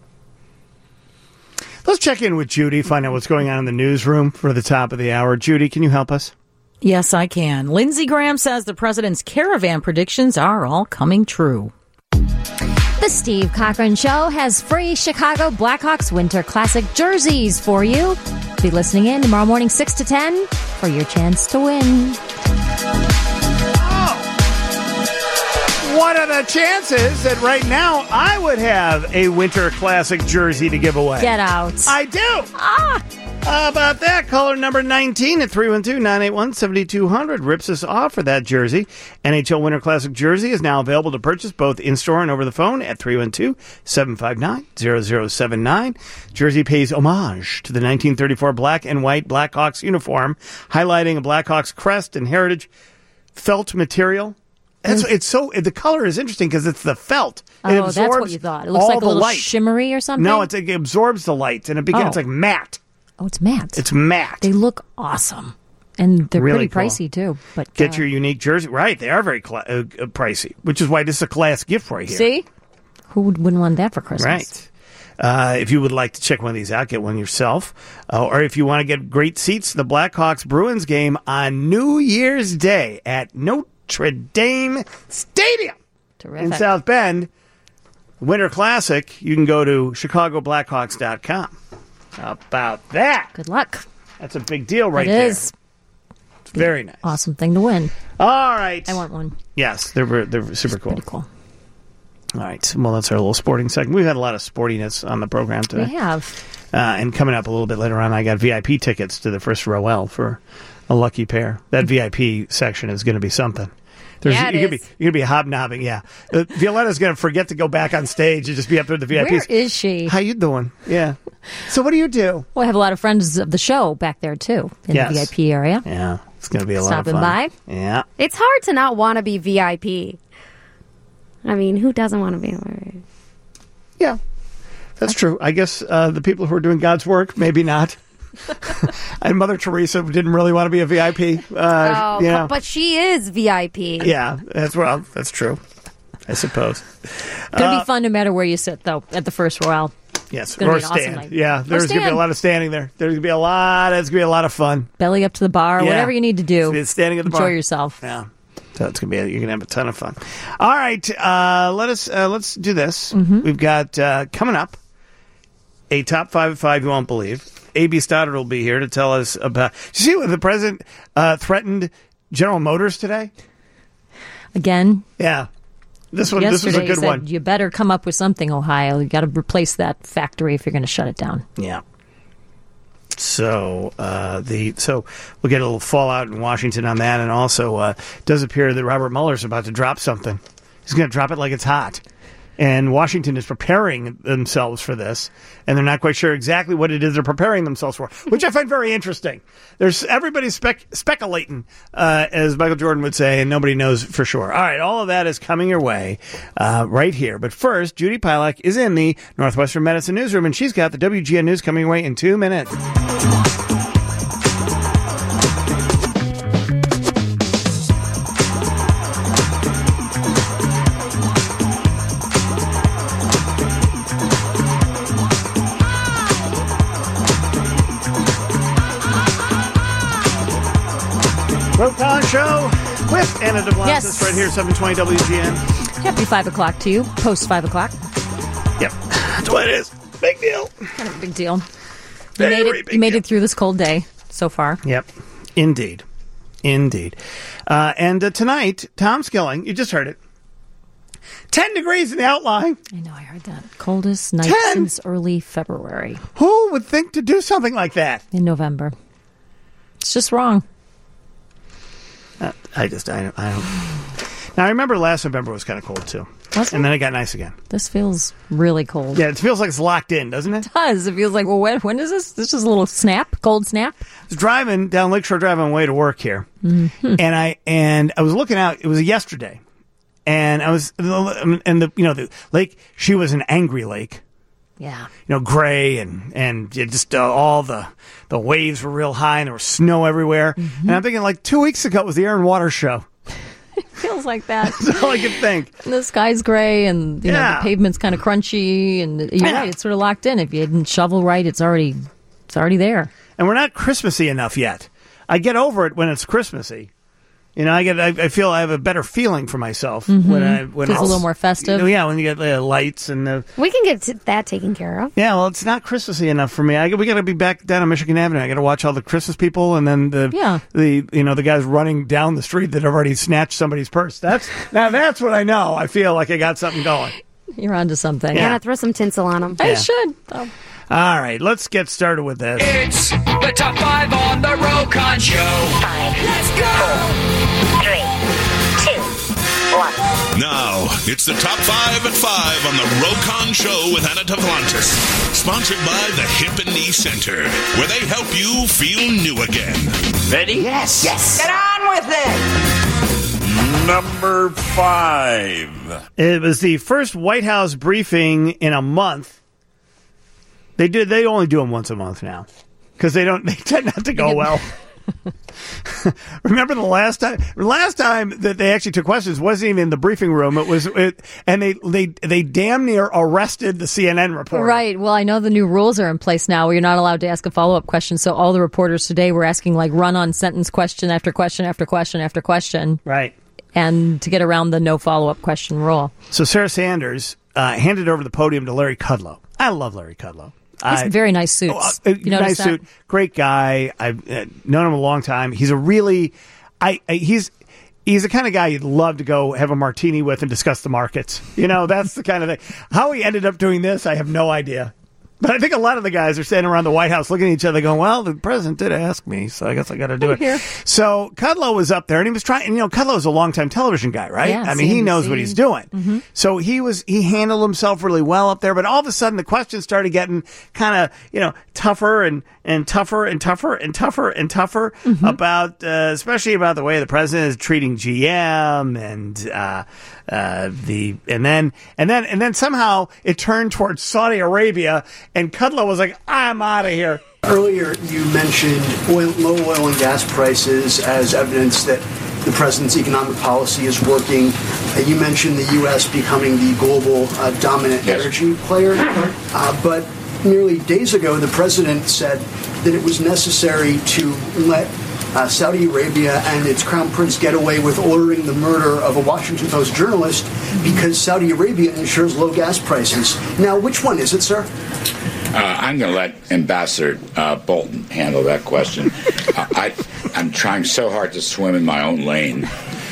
Let's check in with Judy, find out what's going on in the newsroom for the top of the hour. Judy, can you help us? Yes, I can. Lindsey Graham says the president's caravan predictions are all coming true. The Steve Cochran Show has free Chicago Blackhawks Winter Classic jerseys for you. Be listening in tomorrow morning, six to ten, for your chance to win. What are the chances that right now I would have a Winter Classic jersey to give away? Get out. I do. Ah. How about that? Caller number nineteen at three one two, nine eight one, seven two zero zero rips us off for that jersey. N H L Winter Classic jersey is now available to purchase both in-store and over the phone at three one two, seven five nine, zero zero seven nine. Jersey pays homage to the nineteen thirty-four black and white Blackhawks uniform, highlighting a Blackhawks crest and heritage felt material. That's, it's so the color is interesting because it's the felt. It Oh, that's what absorbs you thought. It looks all like a the little light. shimmery or something? No, it's, it absorbs the light and it becomes Oh. it's like matte. Oh, it's matte. It's matte. They look awesome. And they're Really pretty cool. pricey, too. But Get uh, your unique jersey. Right, they are very cla- uh, uh, pricey, which is why this is a class gift right here. See? Who would- wouldn't want that for Christmas? Right. Uh, if you would like to check one of these out, get one yourself. Uh, or if you want to get great seats to the Blackhawks Bruins game on New Year's Day at Notre Dame Stadium Terrific. in South Bend, Winter Classic, you can go to chicago blackhawks dot com. How about that? Good luck. That's a big deal right It there. is. It's very nice. Awesome thing to win. All right. I want one. Yes, they're ver- they're super cool. Pretty cool. All right. Well, that's our little sporting segment. We've had a lot of sportiness on the program today. We have. Uh, and coming up a little bit later on, I got V I P tickets to the first row L for a lucky pair. That V I P section is going to be something. There's, Yeah, it you're gonna is. be you're gonna be hobnobbing. Yeah, uh, Violetta's going to forget to go back on stage and just be up there with the V I Ps. Where is she? How you doing? Yeah. So what do you do? Well, I have a lot of friends of the show back there, too, in Yes. the V I P area. Yeah, it's going to be a lot Stopping of fun. by. Yeah. It's hard to not want to be V I P. I mean, who doesn't want to be? Yeah, that's true. I guess uh, the people who are doing God's work, maybe not. And Mother Teresa didn't really want to be a V I P. Uh, Oh, you know. but she is V I P. Yeah, that's well, that's true. I suppose. Going to Uh, be fun no matter where you sit, though, at the first royale. Yes, gonna or be an awesome stand. night. Yeah, Or there's going to be a stand. lot of standing there. There's going to be a lot. It's going to be a lot of fun. Belly up to the bar, Yeah. whatever you need to do. It's standing at the Enjoy bar. yourself. Yeah, so it's going to be. You're going to have a ton of fun. All right, uh, let us uh, let's do this. Mm-hmm. We've got uh, coming up a top five of five you won't believe. A B Stoddard will be here to tell us about. Did you see what the president uh, threatened General Motors today? Again, Yeah, this one. yesterday This was a he good said, one. you better come up with something, Ohio. You got to replace that factory if you're going to shut it down. Yeah. So uh, the so we'll get a little fallout in Washington on that, and also uh, it does appear that Robert Mueller's about to drop something. He's going to drop it like it's hot, and Washington is preparing themselves for this, and they're not quite sure exactly what it is they're preparing themselves for, which I find very interesting. There's everybody's spec- speculating, uh, as Michael Jordan would say, and nobody knows for sure. All right, all of that is coming your way uh, right here. But first, Judy Pilak is in the Northwestern Medicine newsroom, and she's got the W G N News coming your way in two minutes. Rokan Show with Anna DeBlancis Yes. right here, seven twenty W G N. Happy five o'clock to you. Post five o'clock. Yep, that's what it is. Big deal. Kind of a big deal. You Very made it. big You made deal. it through this cold day so far. Yep, indeed, indeed. Uh, and uh, tonight, Tom Skilling, you just heard it. Ten degrees in the outline. I know. I heard that. Coldest night Ten? since early February Who would think to do something like that? in November. It's just wrong. Uh, I just, I don't, I don't. Now, I remember last November was kind of cold, too. Was And it? then it got nice again. This feels really cold. Yeah, it feels like it's locked in, doesn't it? It does. It feels like, well, when, when is this? This is a little snap, cold snap. I was driving down Lakeshore Drive on my way to work here, Mm-hmm. and I and I was looking out. It was yesterday, and I was and the you know the lake. She was an angry lake, Yeah. you know, gray and and it just uh, all the the waves were real high and there was snow everywhere. Mm-hmm. And I'm thinking like two weeks ago it was the Air and Water Show. Feels like that. That's all I could think. And the sky's gray, and you know Yeah. the pavement's kind of crunchy, and you're Yeah. right. It's sort of locked in. If you didn't shovel right, it's already it's already there. And we're not Christmassy enough yet. I get over it when it's Christmassy. You know, I get. I, I feel I have a better feeling for myself when I when Feels it's a little more festive. You know, yeah, when you get the lights and the. We can get t- that taken care of. Yeah, well, it's not Christmassy enough for me. I, we got to be back down on Michigan Avenue. I got to watch all the Christmas people, and then the Yeah. the you know the guys running down the street that have already snatched somebody's purse. That's now that's what I know. I feel like I got something going. You're onto something. Yeah. Anna, throw some tinsel on them. I Yeah. should. Oh. All right, let's get started with this. It's the top five on the Rokan Show. Five, Let's go! four, three, two, one. Now, it's the top five at five on the Rokan Show with Anna Devlantis. Sponsored by the Hip and Knee Center, where they help you feel new again. Ready? Yes. Yes. Get on with it! Number five. It was the first White House briefing in a month. They did. They only do them once a month now because they don't. They tend not to go well. Remember the last time? Last time that they actually took questions wasn't even in the briefing room. It was, it, and they they they damn near arrested the C N N reporter. Right. Well, I know the new rules are in place now where you're not allowed to ask a follow up question. So all the reporters today were asking like run on sentence question after question after question after question. Right. And to get around the no follow up question rule. So Sarah Sanders uh, handed over the podium to Larry Kudlow. I love Larry Kudlow. He's I- very nice suits. Oh, uh, You notice nice that? suit, great guy. I've uh, known him a long time. He's a really, I, I he's he's the kind of guy you'd love to go have a martini with and discuss the markets. You know, that's the kind of thing. How he ended up doing this, I have no idea. But I think a lot of the guys are standing around the White House looking at each other going, well, the president did ask me, so I guess I got to do it. Here. So Kudlow was up there, and he was trying, and, you know, Kudlow's a longtime television guy, right? Yeah, I mean, he C N B C. knows what he's doing. Mm-hmm. So he was, he handled himself really well up there, but all of a sudden the questions started getting kind of, you know, tougher and, and tougher and tougher and tougher and tougher Mm-hmm. about, uh, especially about the way the president is treating G M and, uh, uh, the, and then, and then, and then somehow it turned towards Saudi Arabia, and Kudlow was like, I'm out of here. Earlier, you mentioned oil, low oil and gas prices as evidence that the president's economic policy is working. Uh, you mentioned the U S becoming the global uh, dominant Yes. energy player. Uh, but merely days ago, the president said that it was necessary to let uh, Saudi Arabia and its crown prince get away with ordering the murder of a Washington Post journalist because Saudi Arabia ensures low gas prices. Now, which one is it, sir? Uh, I'm going to let Ambassador uh, Bolton handle that question. uh, I, I'm trying so hard to swim in my own lane,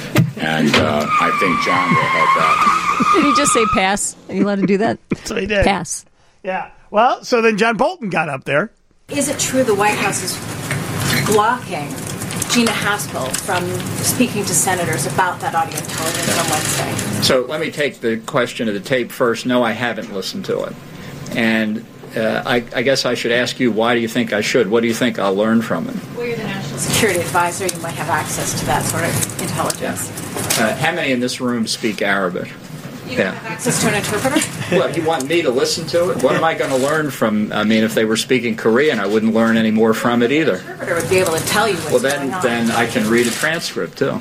and uh, I think John will help out. Did he just say pass? Are you allowed to do that? That's what he did. Pass. Yeah. Well, so then John Bolton got up there. Is it true the White House is blocking G Gina Haspel from speaking to senators about that audio intelligence on Wednesday. So let me take the question of the tape first. No, I haven't listened to it. And uh, I, I guess I should ask you, why do you think I should? What do you think I'll learn from it? Well, you're the National Security Advisor. You might have access to that sort of intelligence. Yeah. Uh, how many in this room speak Arabic? You don't have access to an interpreter? Well, you want me to listen to it? What am I going to learn from? I mean, if they were speaking Korean, I wouldn't learn any more from it either. The interpreter would be able to tell you what's well, then, going on. then I can read a transcript, too.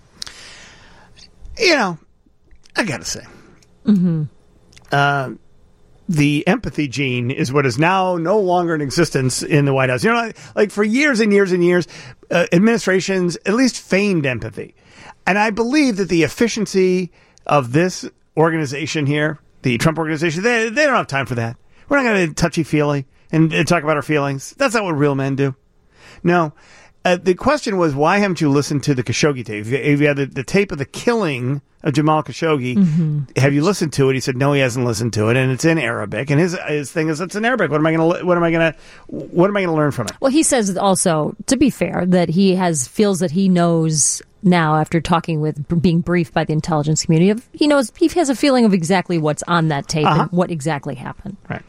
You know, I got to say, Mm-hmm. uh, the empathy gene is what is now no longer in existence in the White House. You know, like for years and years and years, uh, administrations at least feigned empathy. And I believe that the efficiency of this organization here, the Trump organization, they, they don't have time for that. We're not going to touchy-feely and, and talk about our feelings. That's not what real men do. No. Uh, the question was, why haven't you listened to the Khashoggi tape? If you, if you had the, the tape of the killing of Jamal Khashoggi, Mm-hmm. have you listened to it? He said, no, he hasn't listened to it, and it's in Arabic. And his his thing is, it's in Arabic. What am I going to what am I going to what am I going to learn from it? Well, he says also, to be fair, that he has feels that he knows now, after talking with, being briefed by the intelligence community, of he knows he has a feeling of exactly what's on that tape Uh-huh. and what exactly happened. Right.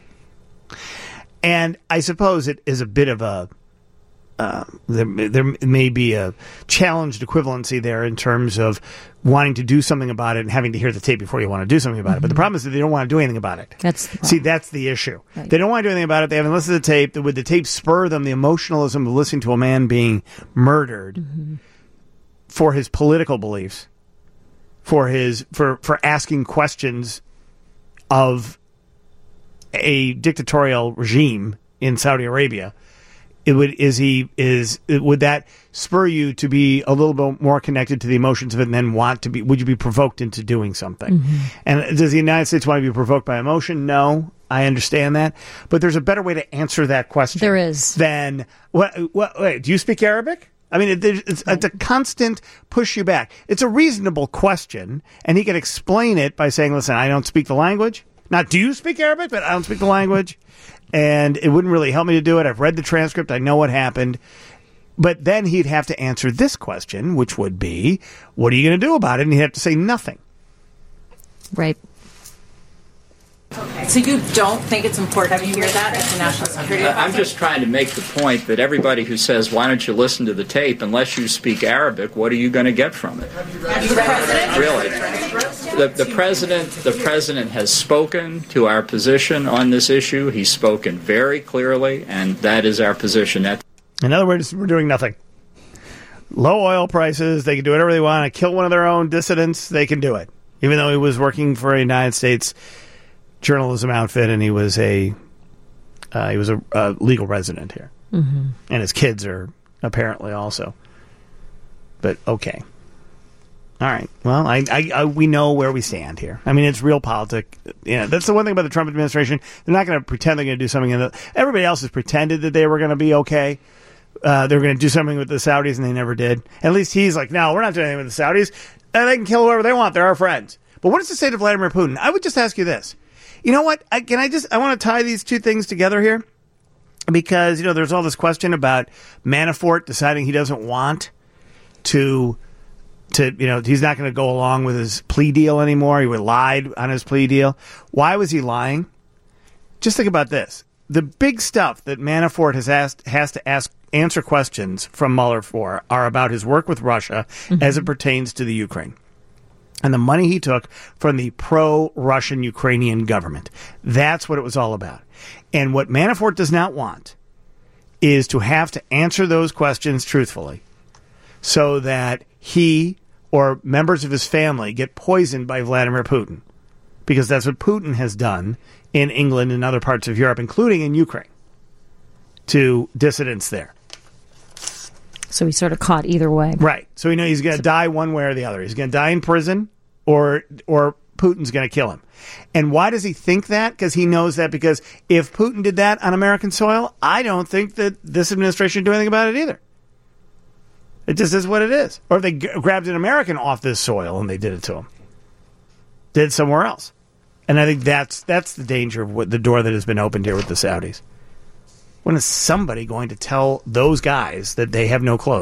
And I suppose it is a bit of a uh, there, there may be a challenged equivalency there in terms of wanting to do something about it and having to hear the tape before you want to do something about it. But the problem is that they don't want to do anything about it. That's the See, that's the issue. Right. They don't want to do anything about it. They haven't listened to the tape. Would the tape spur them, the emotionalism of listening to a man being murdered Mm-hmm. for his political beliefs, for his for, for asking questions of a dictatorial regime in Saudi Arabia? It would is he is would that spur you to be a little bit more connected to the emotions of it, and then want to be? Would you be provoked into doing something? Mm-hmm. And does the United States want to be provoked by emotion? No, I understand that, but there's a better way to answer that question. There is. Than what? What? Wait, do you speak Arabic? I mean, it, it's, it's a constant push you back. It's a reasonable question, and he can explain it by saying, "Listen, I don't speak the language. Now, do you speak Arabic? But I don't speak the language." And it wouldn't really help me to do it. I've read the transcript. I know what happened. But then he'd have to answer this question, which would be, what are you going to do about it? And he'd have to say nothing. Right. Okay. So you don't think it's important to hear that as a national security advisor? I'm just trying to make the point that everybody who says, why don't you listen to the tape, unless you speak Arabic, what are you going to get from it? Really? The, the president the president has spoken to our position on this issue. He's spoken very clearly, and that is our position. That In other words, we're doing nothing. Low oil prices, they can do whatever they want. Kill one of their own dissidents, they can do it. Even though he was working for a United States journalism outfit, and he was a uh, he was a, a legal resident here, Mm-hmm. and his kids are apparently also. But okay, all right. Well, I, I, I we know where we stand here. I mean, it's real politics. Yeah, that's the one thing about the Trump administration. They're not going to pretend they're going to do something. In the, everybody else has pretended that they were going to be okay. Uh, they were going to do something with the Saudis, and they never did. At least he's like, no, we're not doing anything with the Saudis. And they can kill whoever they want. They're our friends. But what does it say to Vladimir Putin? I would just ask you this. You know what? I, can I just, I want to tie these two things together here, because, you know, there's all this question about Manafort deciding he doesn't want to, to, you know, he's not going to go along with his plea deal anymore. He lied on his plea deal. Why was he lying? Just think about this. The big stuff that Manafort has asked, has to ask, answer questions from Mueller for are about his work with Russia mm-hmm. as it pertains to the Ukraine. And the money he took from the pro-Russian Ukrainian government. That's what it was all about. And what Manafort does not want is to have to answer those questions truthfully so that he or members of his family get poisoned by Vladimir Putin. Because that's what Putin has done in England and other parts of Europe, including in Ukraine, to dissidents there. So he's sort of caught either way. Right. So we know he's going to die one way or the other. He's going to die in prison, or or Putin's going to kill him. And why does he think that? Because he knows that because if Putin did that on American soil, I don't think that this administration would do anything about it either. It just is what it is. Or if they g- grabbed an American off this soil and they did it to him. Did it somewhere else. And I think that's that's the danger of what the door that has been opened here with the Saudis. When is somebody going to tell those guys that they have no clothes?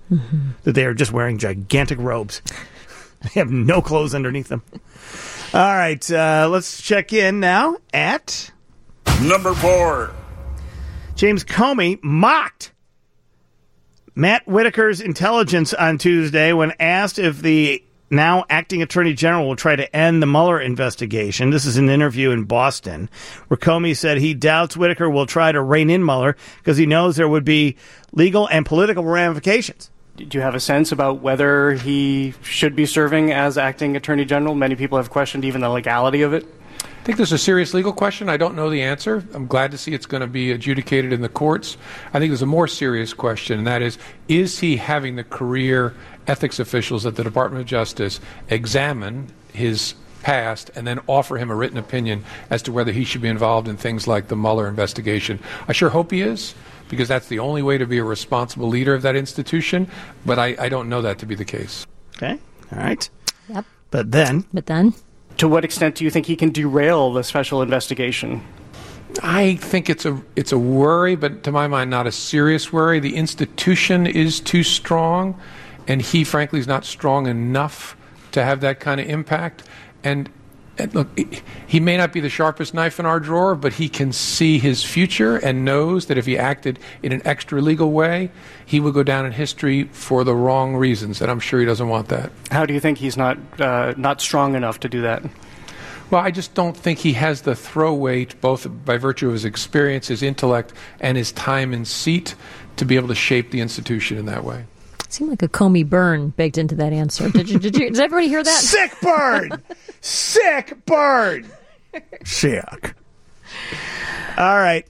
Mm-hmm. that they are just wearing gigantic robes. They have no clothes underneath them. All right, uh, let's check in now at number four. James Comey mocked Matt Whitaker's intelligence on Tuesday when asked if the now acting attorney general will try to end the Mueller investigation. This is an interview in Boston where Comey said he doubts Whitaker will try to rein in Mueller because he knows there would be legal and political ramifications. Do you have a sense about whether he should be serving as acting attorney general? Many people have questioned even the legality of it. I think there's a serious legal question. I don't know the answer. I'm glad to see it's going to be adjudicated in the courts. I think there's a more serious question, and that is, is he having the career ethics officials at the Department of Justice examine his past and then offer him a written opinion as to whether he should be involved in things like the Mueller investigation? I sure hope he is, because that's the only way to be a responsible leader of that institution, but I, I don't know that to be the case. Okay, all right. Yep. But then... But then... To what extent do you think he can derail the special investigation? I think it's a it's a worry, but to my mind, not a serious worry. The institution is too strong, and he, frankly, is not strong enough to have that kind of impact. And, and look, he may not be the sharpest knife in our drawer, but he can see his future and knows that if he acted in an extra legal way, he would go down in history for the wrong reasons, and I'm sure he doesn't want that. How do you think he's not uh, not strong enough to do that? Well, I just don't think he has the throw weight, both by virtue of his experience, his intellect, and his time in seat, to be able to shape the institution in that way. Seemed like a Comey burn baked into that answer. Did you? Did you? Did everybody hear that? Sick burn. Sick burn. Sick. All right.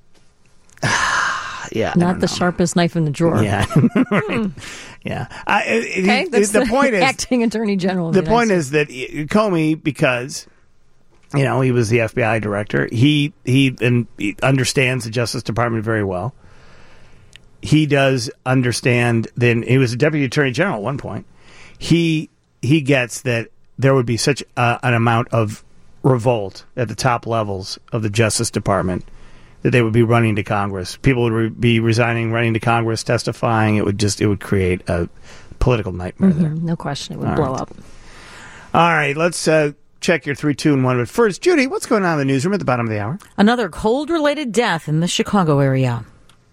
Yeah. Not the know. sharpest knife in the drawer. Yeah. Right. Yeah. I, okay, the, that's the, the point is, acting attorney general. The point is that Comey, because you know he was the F B I director, he he and he understands the Justice Department very well. He does understand. Then he was a deputy attorney general at one point. He he gets that there would be such uh, an amount of revolt at the top levels of the Justice Department that they would be running to Congress. People would re- be resigning, running to Congress, testifying. It would just it would create a political nightmare mm-hmm. there. No question, it would All blow right. up. All right, let's uh, check your three, two, and one. But first, Judy, what's going on in the newsroom at the bottom of the hour? Another cold-related death in the Chicago area.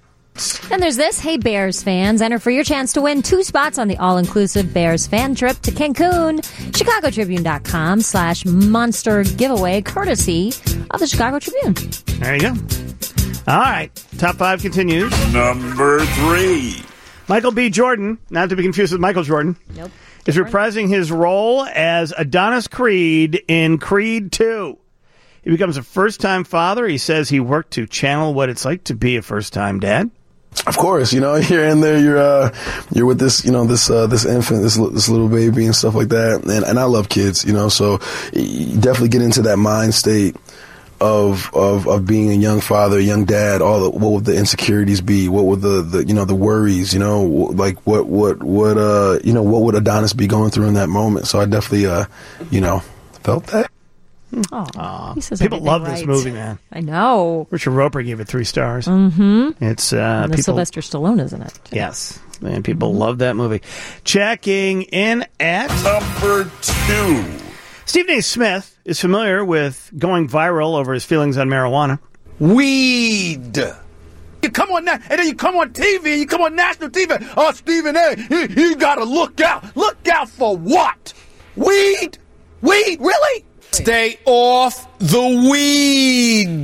And there's this. Hey, Bears fans, enter for your chance to win two spots on the all-inclusive Bears fan trip to Cancun. ChicagoTribune.com slash monster giveaway, courtesy of the Chicago Tribune. There you go. All right. Top five continues. Number three. Michael B. Jordan, not to be confused with Michael Jordan, nope. is reprising his role as Adonis Creed in Creed two. He becomes a first-time father. He says he worked to channel what it's like to be a first-time dad. Of course, you know, here and there, you're uh, you're with this, you know, this uh, this infant, this this little baby, and stuff like that. And and I love kids, you know, so you definitely get into that mind state of of of being a young father, a young dad. All the, what would the insecurities be? What would the, the you know the worries? You know, like what what what uh you know what would Adonis be going through in that moment? So I definitely uh you know felt that. Oh, he says people everything love right. this movie, man. I know. Richard Roper gave it three stars. Mm-hmm. It's uh, and the people, Sylvester Stallone is in it. Too. Yes, man, people mm-hmm. love that movie. Checking in at number two. Stephen A. Smith is familiar with going viral over his feelings on marijuana. Weed. You come on now, and then you come on T V, and you come on national T V. Oh, Stephen A., you, you gotta look out. Look out for what? Weed? Weed? Really? Stay off the weed.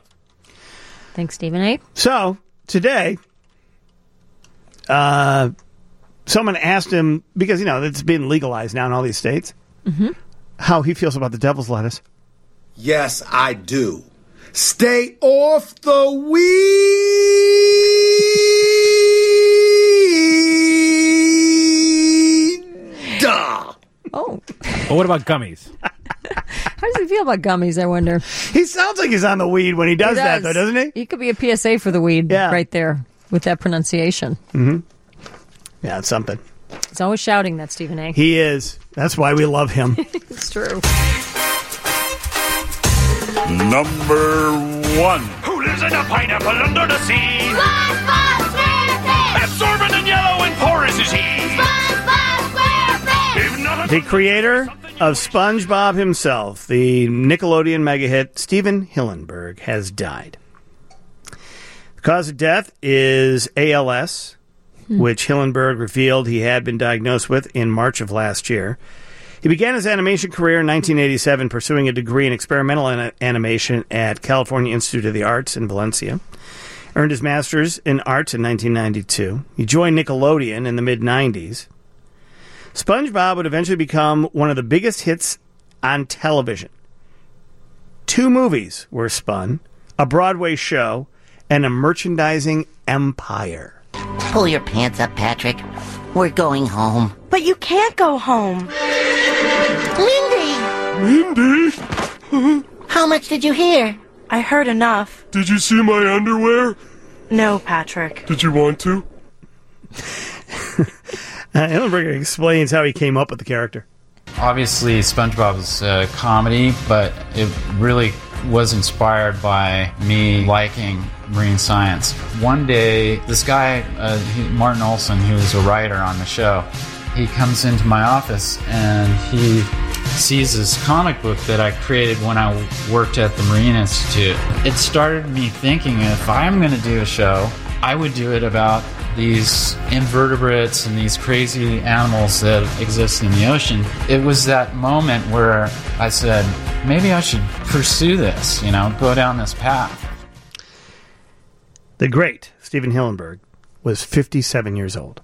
Thanks, Stephen A. So, today, uh, someone asked him, because, you know, it's been legalized now in all these states, mm-hmm. how he feels about the devil's lettuce. Yes, I do. Stay off the weed. Oh. Well, what about gummies? How does he feel about gummies, I wonder? He sounds like he's on the weed when he does, he does. that, though, doesn't he? He could be a P S A for the weed yeah. right there with that pronunciation. Mm-hmm. Yeah, it's something. He's always shouting that, Stephen A. He is. That's why we love him. It's true. Number one. Who lives in a pineapple under the sea? SpongeBob SquarePants! Absorbent and yellow and porous. This is he. The creator of SpongeBob himself, the Nickelodeon mega hit, Steven Hillenburg, has died. The cause of death is A L S, hmm. which Hillenburg revealed he had been diagnosed with in March of last year. He began his animation career in nineteen eighty-seven, pursuing a degree in experimental an- animation at California Institute of the Arts in Valencia. Earned his master's in arts in nineteen ninety-two. He joined Nickelodeon in the mid-nineties. SpongeBob would eventually become one of the biggest hits on television. Two movies were spun, a Broadway show, and a merchandising empire. Pull your pants up, Patrick. We're going home. But you can't go home. Lindy! Lindy? How much did you hear? I heard enough. Did you see my underwear? No, Patrick. Did you want to? Uh, Hillenburg explains how he came up with the character. Obviously, SpongeBob is a comedy, but it really was inspired by me liking marine science. One day, this guy, uh, he, Martin Olson, who was a writer on the show, he comes into my office and he sees this comic book that I created when I worked at the Marine Institute. It started me thinking, if I'm going to do a show, I would do it about these invertebrates and these crazy animals that exist in the ocean. It was that moment where I said, maybe I should pursue this, you know, go down this path. The great Steven Hillenburg was fifty-seven years old.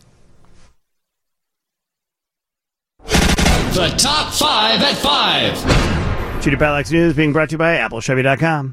The top five at five. Judy Padlock's News being brought to you by Apple Chevy dot com.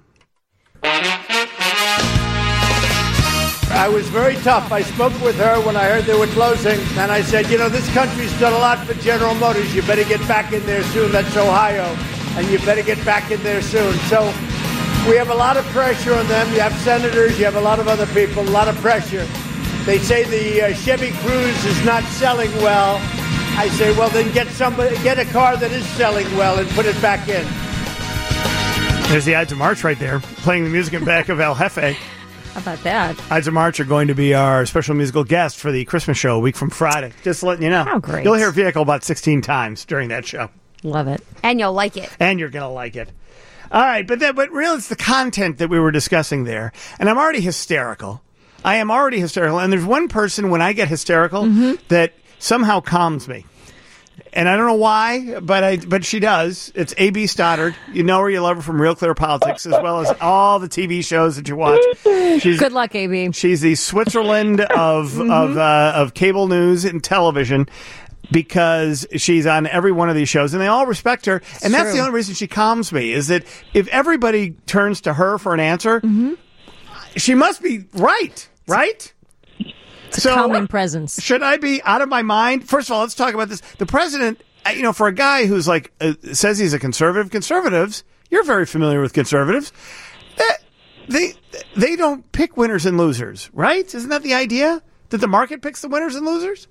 I was very tough. I spoke with her when I heard they were closing, and I said, you know, this country's done a lot for General Motors. You better get back in there soon. That's Ohio, and you better get back in there soon. So we have a lot of pressure on them. You have senators, you have a lot of other people, a lot of pressure. They say the uh, Chevy Cruze is not selling well. I say, well, then get somebody, get a car that is selling well and put it back in. There's the Ides of March right there, playing the music in back of El Jefe. How about that? Ides of March are going to be our special musical guest for the Christmas show a week from Friday. Just letting you know. How great. You'll hear Vehicle about sixteen times during that show. Love it. And you'll like it. And you're going to like it. All right, but that, but really it's the content that we were discussing there. And I'm already hysterical. I am already hysterical. And there's one person when I get hysterical mm-hmm. that somehow calms me. And I don't know why, but I but she does. It's A B Stoddard. You know her, you love her from Real Clear Politics, as well as all the T V shows that you watch. She's, Good luck, A B. She's the Switzerland of mm-hmm. of uh, of cable news and television, because she's on every one of these shows, and they all respect her. And that's the only reason she calms me, is that if everybody turns to her for an answer, mm-hmm. she must be right, right? It's a so, calming presence. Should I be out of my mind? First of all, let's talk about this. The president, you know, for a guy who's like, uh, says he's a conservative, conservatives, you're very familiar with conservatives, they, they don't pick winners and losers, right? Isn't that the idea? That the market picks the winners and losers?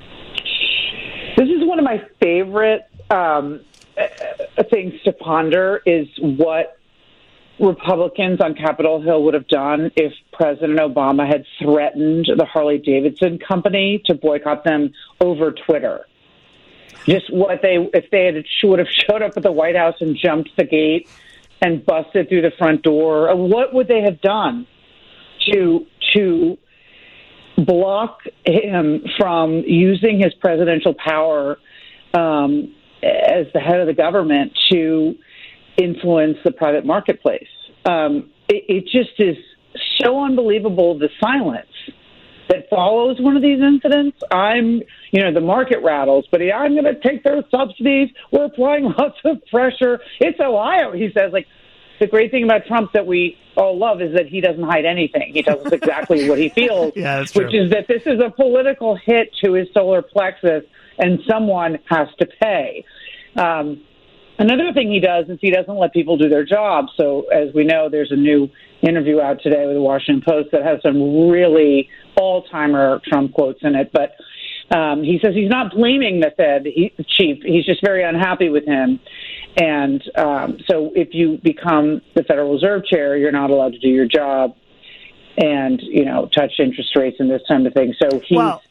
This is one of my favorite um, things to ponder, is what Republicans on Capitol Hill would have done if President Obama had threatened the Harley-Davidson company to boycott them over Twitter. Just what they, if they had would have showed up at the White House and jumped the gate and busted through the front door, what would they have done to to block him from using his presidential power um, as the head of the government to influence the private marketplace? Um, it, it just is so unbelievable, the silence that follows one of these incidents. I'm, you know, the market rattles, but yeah, I'm going to take their subsidies. We're applying lots of pressure. It's Ohio, he says. Like, the great thing about Trump that we all love is that he doesn't hide anything. He tells us exactly what he feels, yeah, that's true. Which is that this is a political hit to his solar plexus, and someone has to pay. Um, Another thing he does is he doesn't let people do their job. So, as we know, there's a new interview out today with the Washington Post that has some really all-timer Trump quotes in it. But um, he says he's not blaming the Fed he, chief. He's just very unhappy with him. And um, so if you become the Federal Reserve chair, you're not allowed to do your job and, you know, touch interest rates and this kind of thing. So he's well,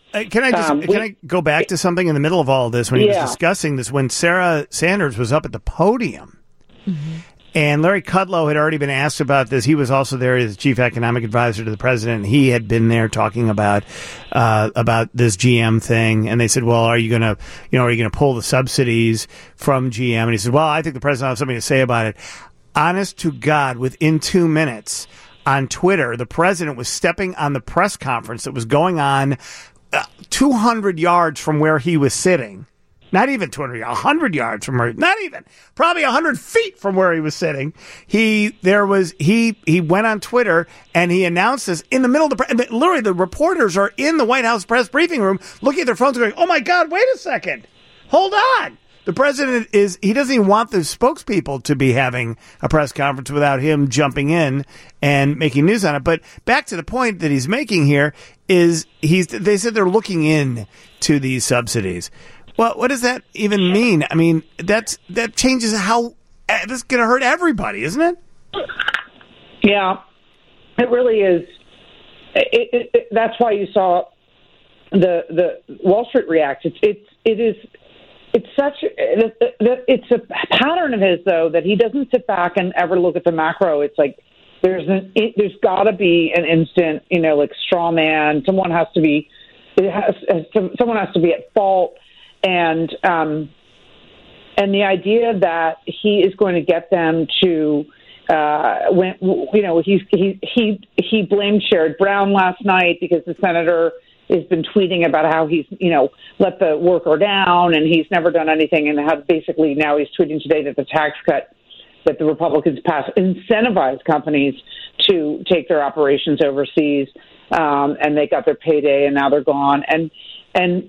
Uh, can I just Um, can we- I go back to something in the middle of all this when he Yeah. was discussing this when Sarah Sanders was up at the podium and Larry Kudlow had already been asked about this. He was also there as chief economic advisor to the president. He had been there talking about uh, about this G M thing, and they said, "Well, are you going to you know are you going to pull the subsidies from G M?" And he said, "Well, I think the president has something to say about it." Honest to God, within two minutes on Twitter, the president was stepping on the press conference that was going on Uh, two hundred yards from where he was sitting. Not even two hundred, one hundred yards from where, not even, probably one hundred feet from where he was sitting. He, there was, he, he went on Twitter and he announced this in the middle of the, pre- literally the reporters are in the White House press briefing room looking at their phones going, oh my God, wait a second. Hold on. The president is, he doesn't even want the spokespeople to be having a press conference without him jumping in and making news on it. But back to the point that he's making here is he's, they said they're looking in to these subsidies. Well, what does that even mean? I mean, that's, that changes how, this is going to hurt everybody, isn't it? Yeah, it really is. It, it, it, that's why you saw the the Wall Street react. It's it's it is it's such it's a pattern of his though that he doesn't sit back and ever look at the macro. It's like there's an it, there's got to be an instant, you know, like straw man. Someone has to be it has, has someone has to be at fault, and um and the idea that he is going to get them to. Uh, when you know he's he he he blamed Sherrod Brown last night because the senator has been tweeting about how he's you know let the worker down and he's never done anything, and how basically now he's tweeting today that the tax cut that the Republicans passed incentivized companies to take their operations overseas, um, and they got their payday and now they're gone, and and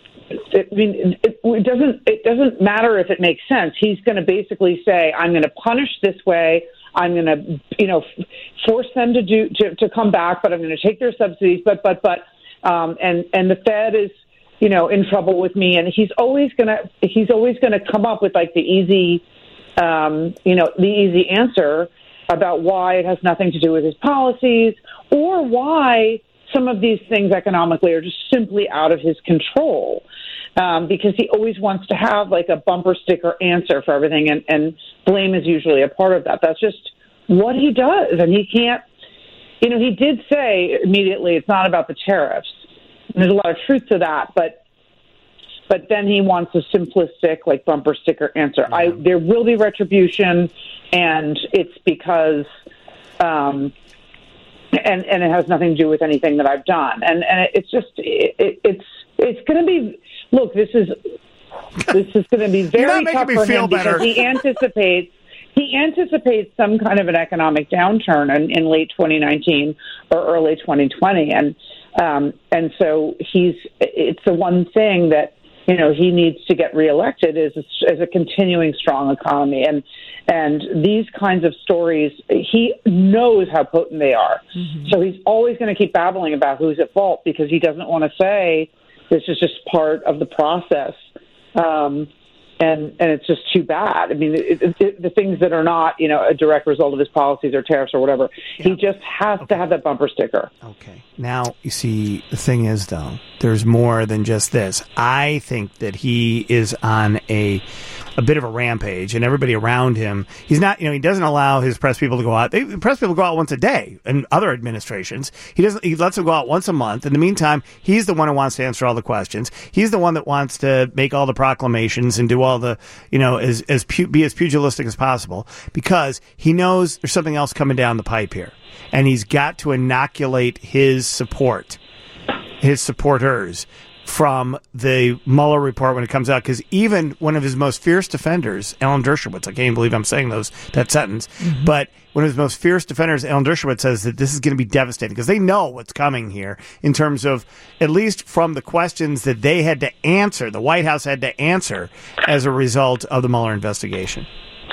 I mean it, it doesn't it doesn't matter if it makes sense. He's going to basically say, I'm going to punish this way. I'm going to, you know, force them to do to, to come back, but I'm going to take their subsidies. But but but um, and and the Fed is, you know, in trouble with me. And he's always going to he's always going to come up with like the easy, um, you know, the easy answer about why it has nothing to do with his policies or why some of these things economically are just simply out of his control. Um, because he always wants to have like a bumper sticker answer for everything, and, and blame is usually a part of that. That's just what he does, and he can't. You know, he did say immediately it's not about the tariffs. And there's a lot of truth to that, but but then he wants a simplistic like bumper sticker answer. Yeah. I there will be retribution, and it's because. Um, And, and it has nothing to do with anything that I've done. And, and it's just, it, it, it's it's going to be, look, this is this is going to be very tough for him better. because he anticipates, he anticipates some kind of an economic downturn in, in late twenty nineteen or early twenty twenty. And, um, and so he's, it's the one thing that, you know, he needs to get reelected is a, is a continuing strong economy. And, and these kinds of stories, he knows how potent they are. Mm-hmm. So he's always going to keep babbling about who's at fault because he doesn't want to say this is just part of the process. Um, and, and it's just too bad. I mean, it, it, it, the things that are not, you know, a direct result of his policies or tariffs or whatever, yeah. he just has okay. to have that bumper sticker. Okay. Now, you see, the thing is, though, there's more than just this. I think that he is on a a bit of a rampage, and everybody around him, he's not, you know, he doesn't allow his press people to go out. They, press people go out once a day in other administrations. He doesn't, he lets them go out once a month. In the meantime, he's the one who wants to answer all the questions. He's the one that wants to make all the proclamations and do all the, you know, as, as pu- be as pugilistic as possible because he knows there's something else coming down the pipe here. And he's got to inoculate his support, his supporters, from the Mueller report when it comes out, because even one of his most fierce defenders, Alan Dershowitz, I can't even believe I'm saying those that sentence, mm-hmm. but one of his most fierce defenders, Alan Dershowitz, says that this is going to be devastating because they know what's coming here in terms of, at least from the questions that they had to answer, the White House had to answer as a result of the Mueller investigation.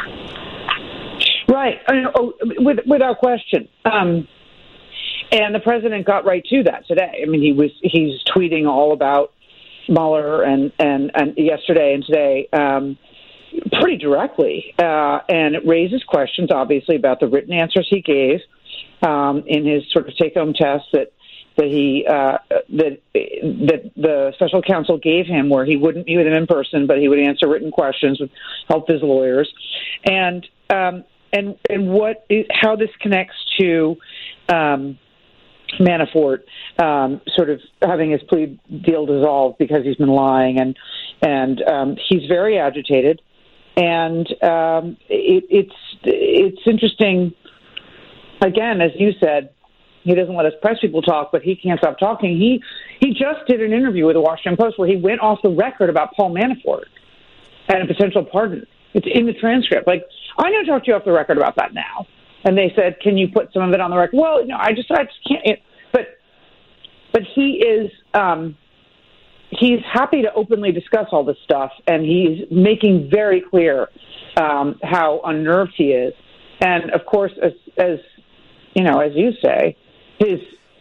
Right, oh, with, without question. Um, and the president got right to that today. I mean, he was he's tweeting all about Mueller and, and, and yesterday and today um, pretty directly. Uh, and it raises questions, obviously, about the written answers he gave um, in his sort of take-home test that that he uh, that that the special counsel gave him, where he wouldn't meet with him in person, but he would answer written questions with help his lawyers, and um, and and what is, how this connects to um, Manafort um, sort of having his plea deal dissolved because he's been lying, and and um, he's very agitated, and um, it, it's it's interesting. Again, as you said, he doesn't let us press people talk, but he can't stop talking. He he just did an interview with the Washington Post where he went off the record about Paul Manafort and a potential pardon. It's in the transcript. Like, I'm going to talk to you off the record about that now. And they said, can you put some of it on the record? Well, no, I just, I just can't. It, but but he is um, he's happy to openly discuss all this stuff, and he's making very clear um, how unnerved he is. And of course, as as you know, as you say, his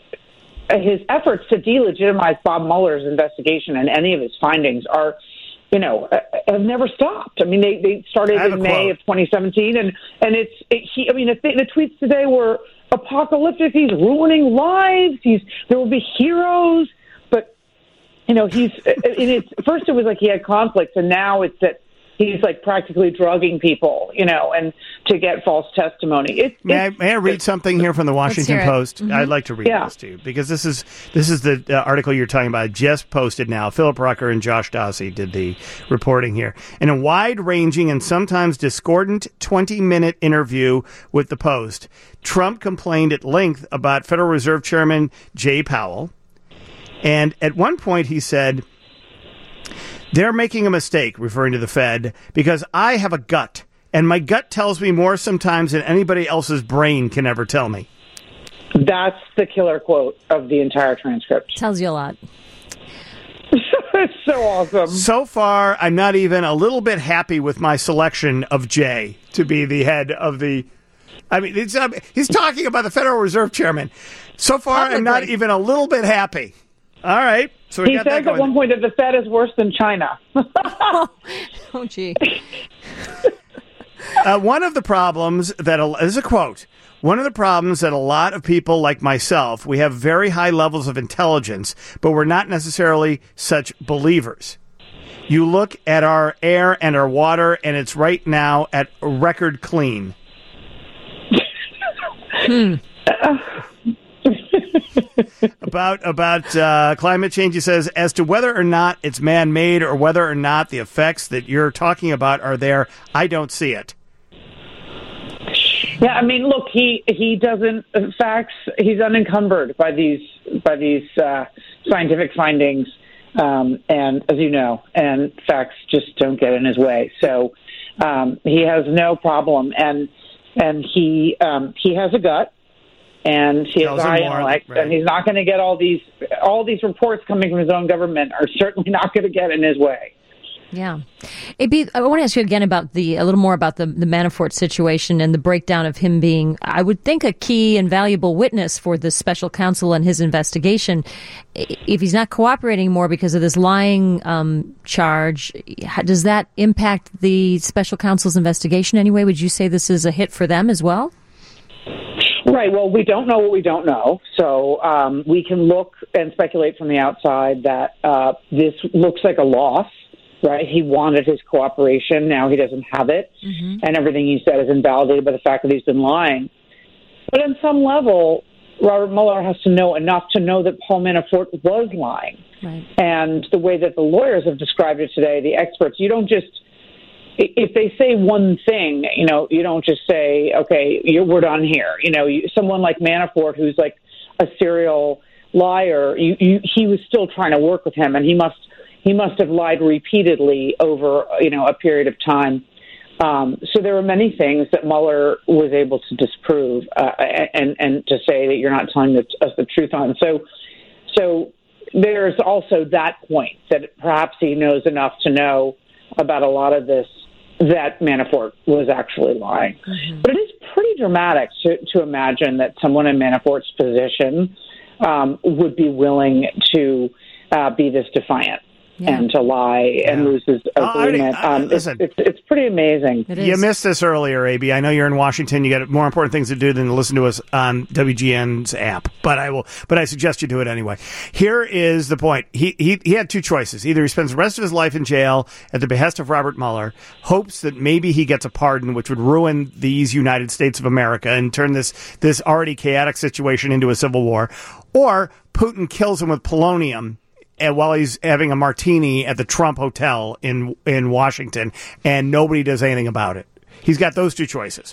his efforts to delegitimize Bob Mueller's investigation and any of his findings are, you know, have never stopped. I mean, they, they started in May quote. of twenty seventeen, and and it's it, he. I mean, the, the tweets today were apocalyptic. He's ruining lives. He's there will be heroes, but you know, he's. It, it's first it was like he had conflicts, and now it's that he's like practically drugging people, you know, and to get false testimony. It, may, I, may I read something here from the Washington Post? Mm-hmm. I'd like to read yeah. this to you because this is this is the uh, article you're talking about. Just posted now. Philip Rucker and Josh Dawsey did the reporting here. In a wide-ranging and sometimes discordant twenty-minute interview with the Post, Trump complained at length about Federal Reserve Chairman Jay Powell, and at one point he said, "They're making a mistake," referring to the Fed, "because I have a gut, and my gut tells me more sometimes than anybody else's brain can ever tell me." That's the killer quote of the entire transcript. Tells you a lot. It's so awesome. So far, I'm not even a little bit happy with my selection of Jay to be the head of the... I mean, it's, uh, he's talking about the Federal Reserve Chairman. So far, Publicly. I'm not even a little bit happy. All right. So we he got says that going. At one point that the Fed is worse than China. oh, oh, gee. uh, one of the problems that, a, this is a quote, one of the problems that a lot of people like myself, we have very high levels of intelligence, but we're not necessarily such believers. You look at our air and our water, and it's right now at record clean. hmm. about about uh, climate change, he says, as to whether or not it's man-made or whether or not the effects that you're talking about are there, I don't see it. Yeah, I mean, look, he he doesn't facts. He's unencumbered by these by these uh, scientific findings, um, and as you know, and facts just don't get in his way. So um, he has no problem, and and he um, he has a gut. And he has high intellect, right. And he's not going to get all these all these reports coming from his own government are certainly not going to get in his way. Yeah, it'd be, I want to ask you again about the a little more about the the Manafort situation and the breakdown of him being, I would think, a key and valuable witness for the special counsel and his investigation. If he's not cooperating more because of this lying um, charge, does that impact the special counsel's investigation anyway? Would you say this is a hit for them as well? Right. Well, we don't know what we don't know. So um, we can look and speculate from the outside that uh, this looks like a loss, right? He wanted his cooperation. Now he doesn't have it. Mm-hmm. And everything he said is invalidated by the fact that he's been lying. But on some level, Robert Mueller has to know enough to know that Paul Manafort was lying. Right. And the way that the lawyers have described it today, the experts, you don't just... If they say one thing, you know, you don't just say, okay, you're, we're done here. You know, you, someone like Manafort, who's like a serial liar, you, you, he was still trying to work with him, and he must he must have lied repeatedly over, you know, a period of time. Um, so there were many things that Mueller was able to disprove uh, and and to say that you're not telling the, us the truth on. So, so there's also that point that perhaps he knows enough to know about a lot of this, that Manafort was actually lying. Mm-hmm. But it is pretty dramatic to, to imagine that someone in Manafort's position um, would be willing to uh, be this defiant. Yeah. and to lie and lose his agreement. I- I- um, it's, listen. it's it's pretty amazing. You missed this earlier, A B. I know you're in Washington. You got more important things to do than to listen to us on W G N's app. But I will. But I suggest you do it anyway. Here is the point. He he he had two choices. Either he spends the rest of his life in jail at the behest of Robert Mueller, hopes that maybe he gets a pardon, which would ruin these United States of America and turn this this already chaotic situation into a civil war, or Putin kills him with polonium. And while he's having a martini at the Trump Hotel in in Washington, and nobody does anything about it. He's got those two choices.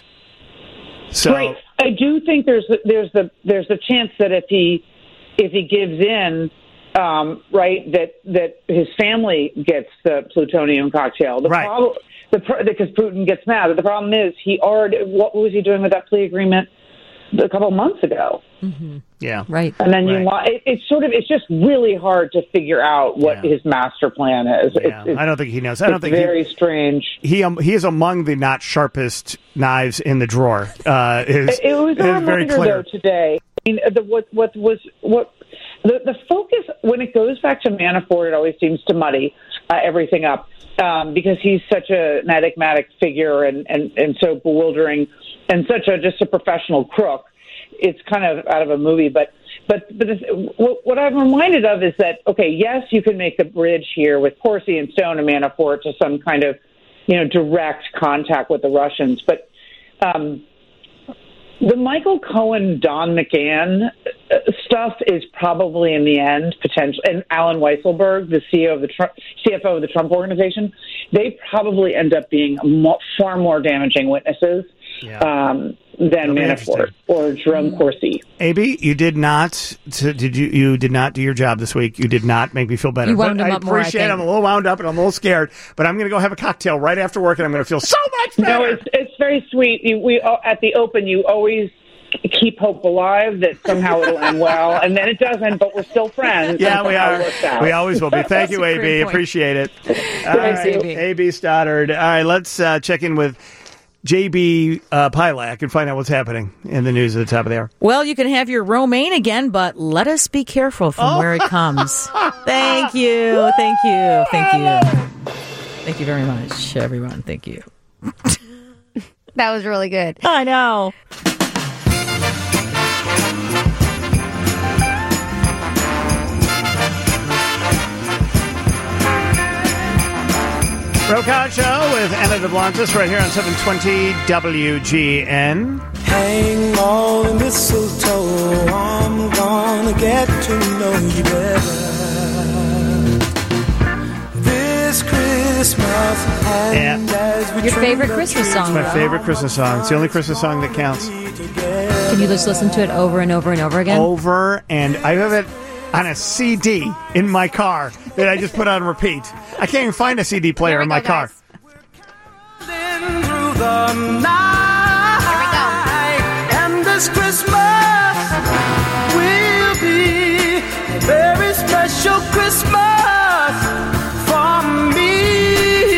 So, Right. I do think there's there's the there's the chance that if he if he gives in, um, right, that that his family gets the plutonium cocktail. The right. Prob- the pro- because Putin gets mad. But the problem is he already. What was he doing with that plea agreement a couple of months ago? Mm-hmm. Yeah. Right. And then you Right. want it, it's sort of it's just really hard to figure out what his master plan is. Yeah, It's, it's, I don't think he knows. I don't it's think very he, strange. He um, he is among the not sharpest knives in the drawer. Uh, is, It, it was a is very reminder, clear. though, today. I mean, the, what what was what the the focus when it goes back to Manafort, it always seems to muddy uh, everything up um, because he's such a, an enigmatic figure and, and, and so bewildering and such a just a professional crook. It's kind of out of a movie, but but but this, what, what I'm reminded of is that okay, yes, you can make the bridge here with Corsi and Stone and Manafort to some kind of you know direct contact with the Russians, but um, the Michael Cohen, Don McGahn uh, stuff is probably in the end potential, and Alan Weisselberg, the C E O of the Trump, C F O of the Trump Organization, they probably end up being mo- far more damaging witnesses. Yeah. Um, than Manafort or Jerome Corsi. A B, you did not. To, did you? You did not do your job this week. You did not make me feel better. You wound but him I up more, I appreciate it. think. I'm a little wound up and I'm a little scared. But I'm going to go have a cocktail right after work, and I'm going to feel so much better. No, it's it's very sweet. You, we uh, at the Open, you always keep hope alive that somehow it'll end well, and then it doesn't. But we're still friends. Yeah, and we somehow are. it works out. We always will be. Thank you, That's a A B. great point. Appreciate it. All Thanks, right, A B. A B Stoddard. All right, let's uh, check in with J B uh, Pilak and find out what's happening in the news at the top of the hour. Well, you can have your romaine again, but let us be careful from Oh. where it comes. Thank you. Thank you. Thank you. Thank you very much, everyone. Thank you. That was really good. I know. Rokon Show with Anna DeBlantis right here on seven twenty W G N. Hang on and mistletoe, I'm gonna get to know you better this Christmas. And as we Your trim favorite the Christmas tree, song? It's my favorite Christmas song. It's the only Christmas song that counts. Can you just listen to it over and over and over again? Over, and I have it on a C D in my car that I just put on repeat. I can't even find a C D player in my car. through the night. And this Christmas will be a very special Christmas for me.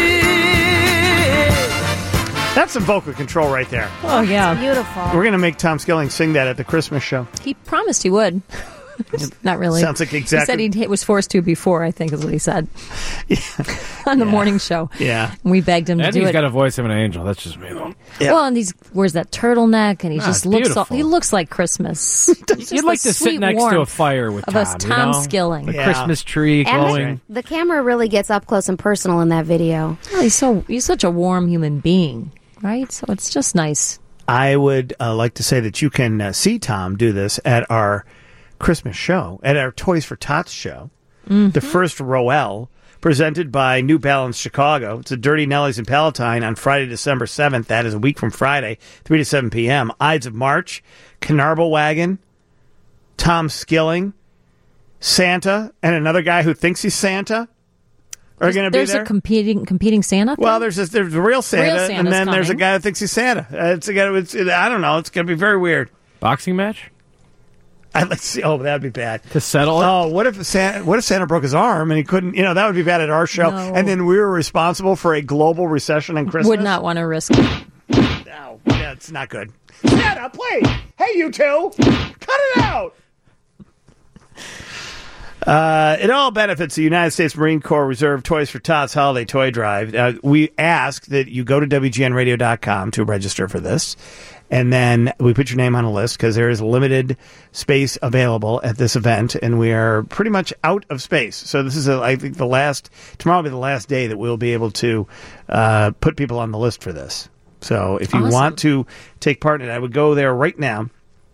That's some vocal control right there. Oh, yeah. Beautiful. We're going to make Tom Skilling sing that at the Christmas show. He promised he would. Not really. Sounds like exactly- He said he was forced to before, I think is what he said. On the morning show. Yeah. And we begged him to And do he's it. got a voice of an angel. That's just me, though. Well, and he wears that turtleneck, and he Ah, just it's looks all, beautiful. he looks like Christmas. You'd like to sit next to a fire with of Tom. us, Tom you know? Skilling. The Christmas tree And glowing. the, the camera really gets up close and personal in that video. Well, he's so he's such a warm human being, right? So it's just nice. I would uh, like to say that you can uh, see Tom do this at our Christmas show, at our Toys for Tots show, Mm-hmm. the first Roel, presented by New Balance Chicago. It's at Dirty Nellies in Palatine on Friday, December seventh. That is a week from Friday, three to seven p.m. Ides of March, Canarble Wagon, Tom Skilling, Santa, and another guy who thinks he's Santa are going to be There's there. a competing competing Santa. Well, there's this, there's a real Santa, Real and Santa's then there's a coming. guy that thinks he's Santa. Uh, it's a guy. It's, I don't know. It's going to be very weird. Boxing match? I'd like to see. Oh, that'd be bad to settle it. Oh, what if Santa? What if Santa broke his arm and he couldn't? You know, that would be bad at our show. No. And then we were responsible for a global recession and Christmas. Would not want to risk it. No, yeah, it's not good. Santa, please. Hey, you two, cut it out. Uh, it all benefits the United States Marine Corps Reserve Toys for Tots Holiday Toy Drive. Uh, we ask that you go to W G N radio dot com to register for this. And then we put your name on a list because there is limited space available at this event, and we are pretty much out of space. So this is, a, I think, the last, tomorrow will be the last day that we'll be able to uh, put people on the list for this. So if you Awesome. want to take part in it, I would go there right now.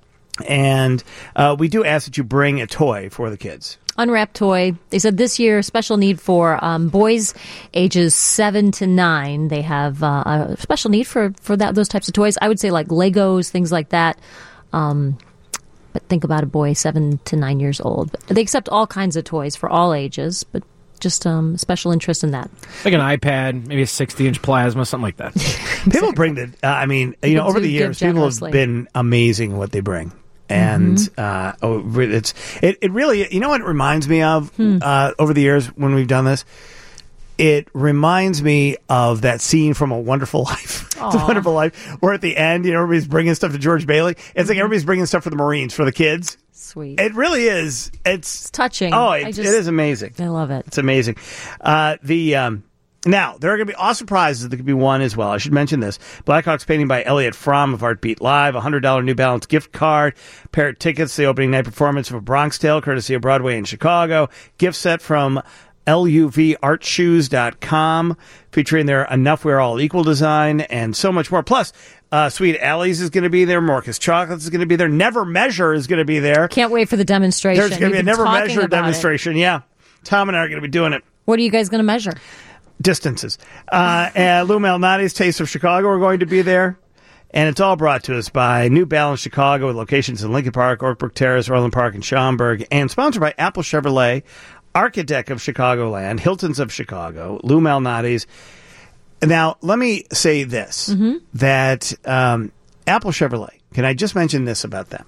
And uh, we do ask that you bring a toy for the kids. Unwrapped toy. They said this year, special need for um, boys ages seven to nine. They have uh, a special need for, for that those types of toys. I would say like Legos, things like that. Um, but think about a boy seven to nine years old. But they accept all kinds of toys for all ages, but just um, special interest in that. Like an iPad, maybe a sixty-inch plasma, something like that. People bring the, uh, I mean, you know, People over do the give years, people have generously. been amazing what they bring. And uh, oh, re- it's it, it really, you know what it reminds me of Hmm. uh, over the years when we've done this? It reminds me of that scene from A Wonderful Life. It's a Aw. Wonderful Life, where at the end, you know, everybody's bringing stuff to George Bailey. It's like everybody's bringing stuff for the Marines, for the kids. Sweet. It really is. It's, It's touching. Oh, I it, just- it is amazing. I love it. It's amazing. Uh, the um, now there are going to be awesome prizes that could be won as well. I should mention this: Blackhawks painting by Elliot Fromm of Heartbeat Live, a hundred dollar New Balance gift card, pair of tickets to the opening night performance of A Bronx Tale, courtesy of Broadway in Chicago, gift set from L U V art shoes dot com, featuring their Enough We're All Equal design, and so much more. Plus, uh, Sweet Alley's is going to be there. Morcus Chocolates is going to be there. Never Measure is going to be there. Can't wait for the demonstration. There's going to be a We've been Never talking Measure about it. demonstration. Yeah. Tom and I are going to be doing it. What are you guys going to measure? Distances. Uh, and Lou Malnati's Taste of Chicago are going to be there. And it's all brought to us by New Balance Chicago with locations in Lincoln Park, Oakbrook Terrace, Orland Park, and Schaumburg. And sponsored by Apple Chevrolet, Architect of Chicagoland, Hiltons of Chicago, Lou Malnati's. Now, let me say this, Mm-hmm. that um, Apple Chevrolet, can I just mention this about them?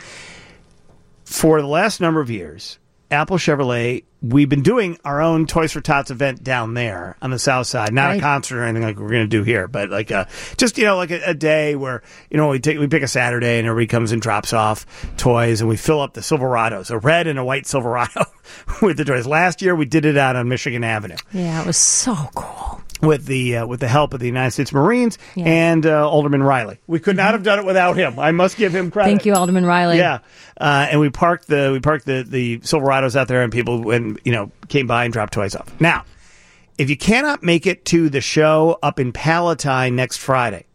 For the last number of years, Apple Chevrolet, we've been doing our own Toys for Tots event down there on the south side. Not Right. a concert or anything like we're going to do here, but like a, just, you know, like a, a day where, you know, we take, we pick a Saturday and everybody comes and drops off toys and we fill up the Silverados, a red and a white Silverado with the toys. Last year we did it out on Michigan Avenue. Yeah, it was so cool. With the uh, with the help of the United States Marines Yeah. and uh, Alderman Riley. We could not have done it without him. I must give him credit. Thank you, Alderman Riley. Yeah, uh, and we parked the we parked the the Silverados out there, and people when you know came by and dropped toys off. Now, if you cannot make it to the show up in Palatine next Friday,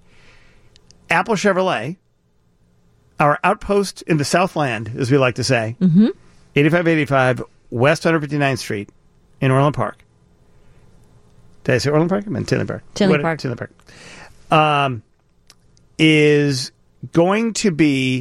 Apple Chevrolet, our outpost in the Southland, as we like to say, Mm-hmm. eighty-five eighty-five West one fifty-ninth Street in Orland Park. Did I say Orland Park? I meant Tinley Park. Tinley What- Park. Tinley Park. Um, is going to be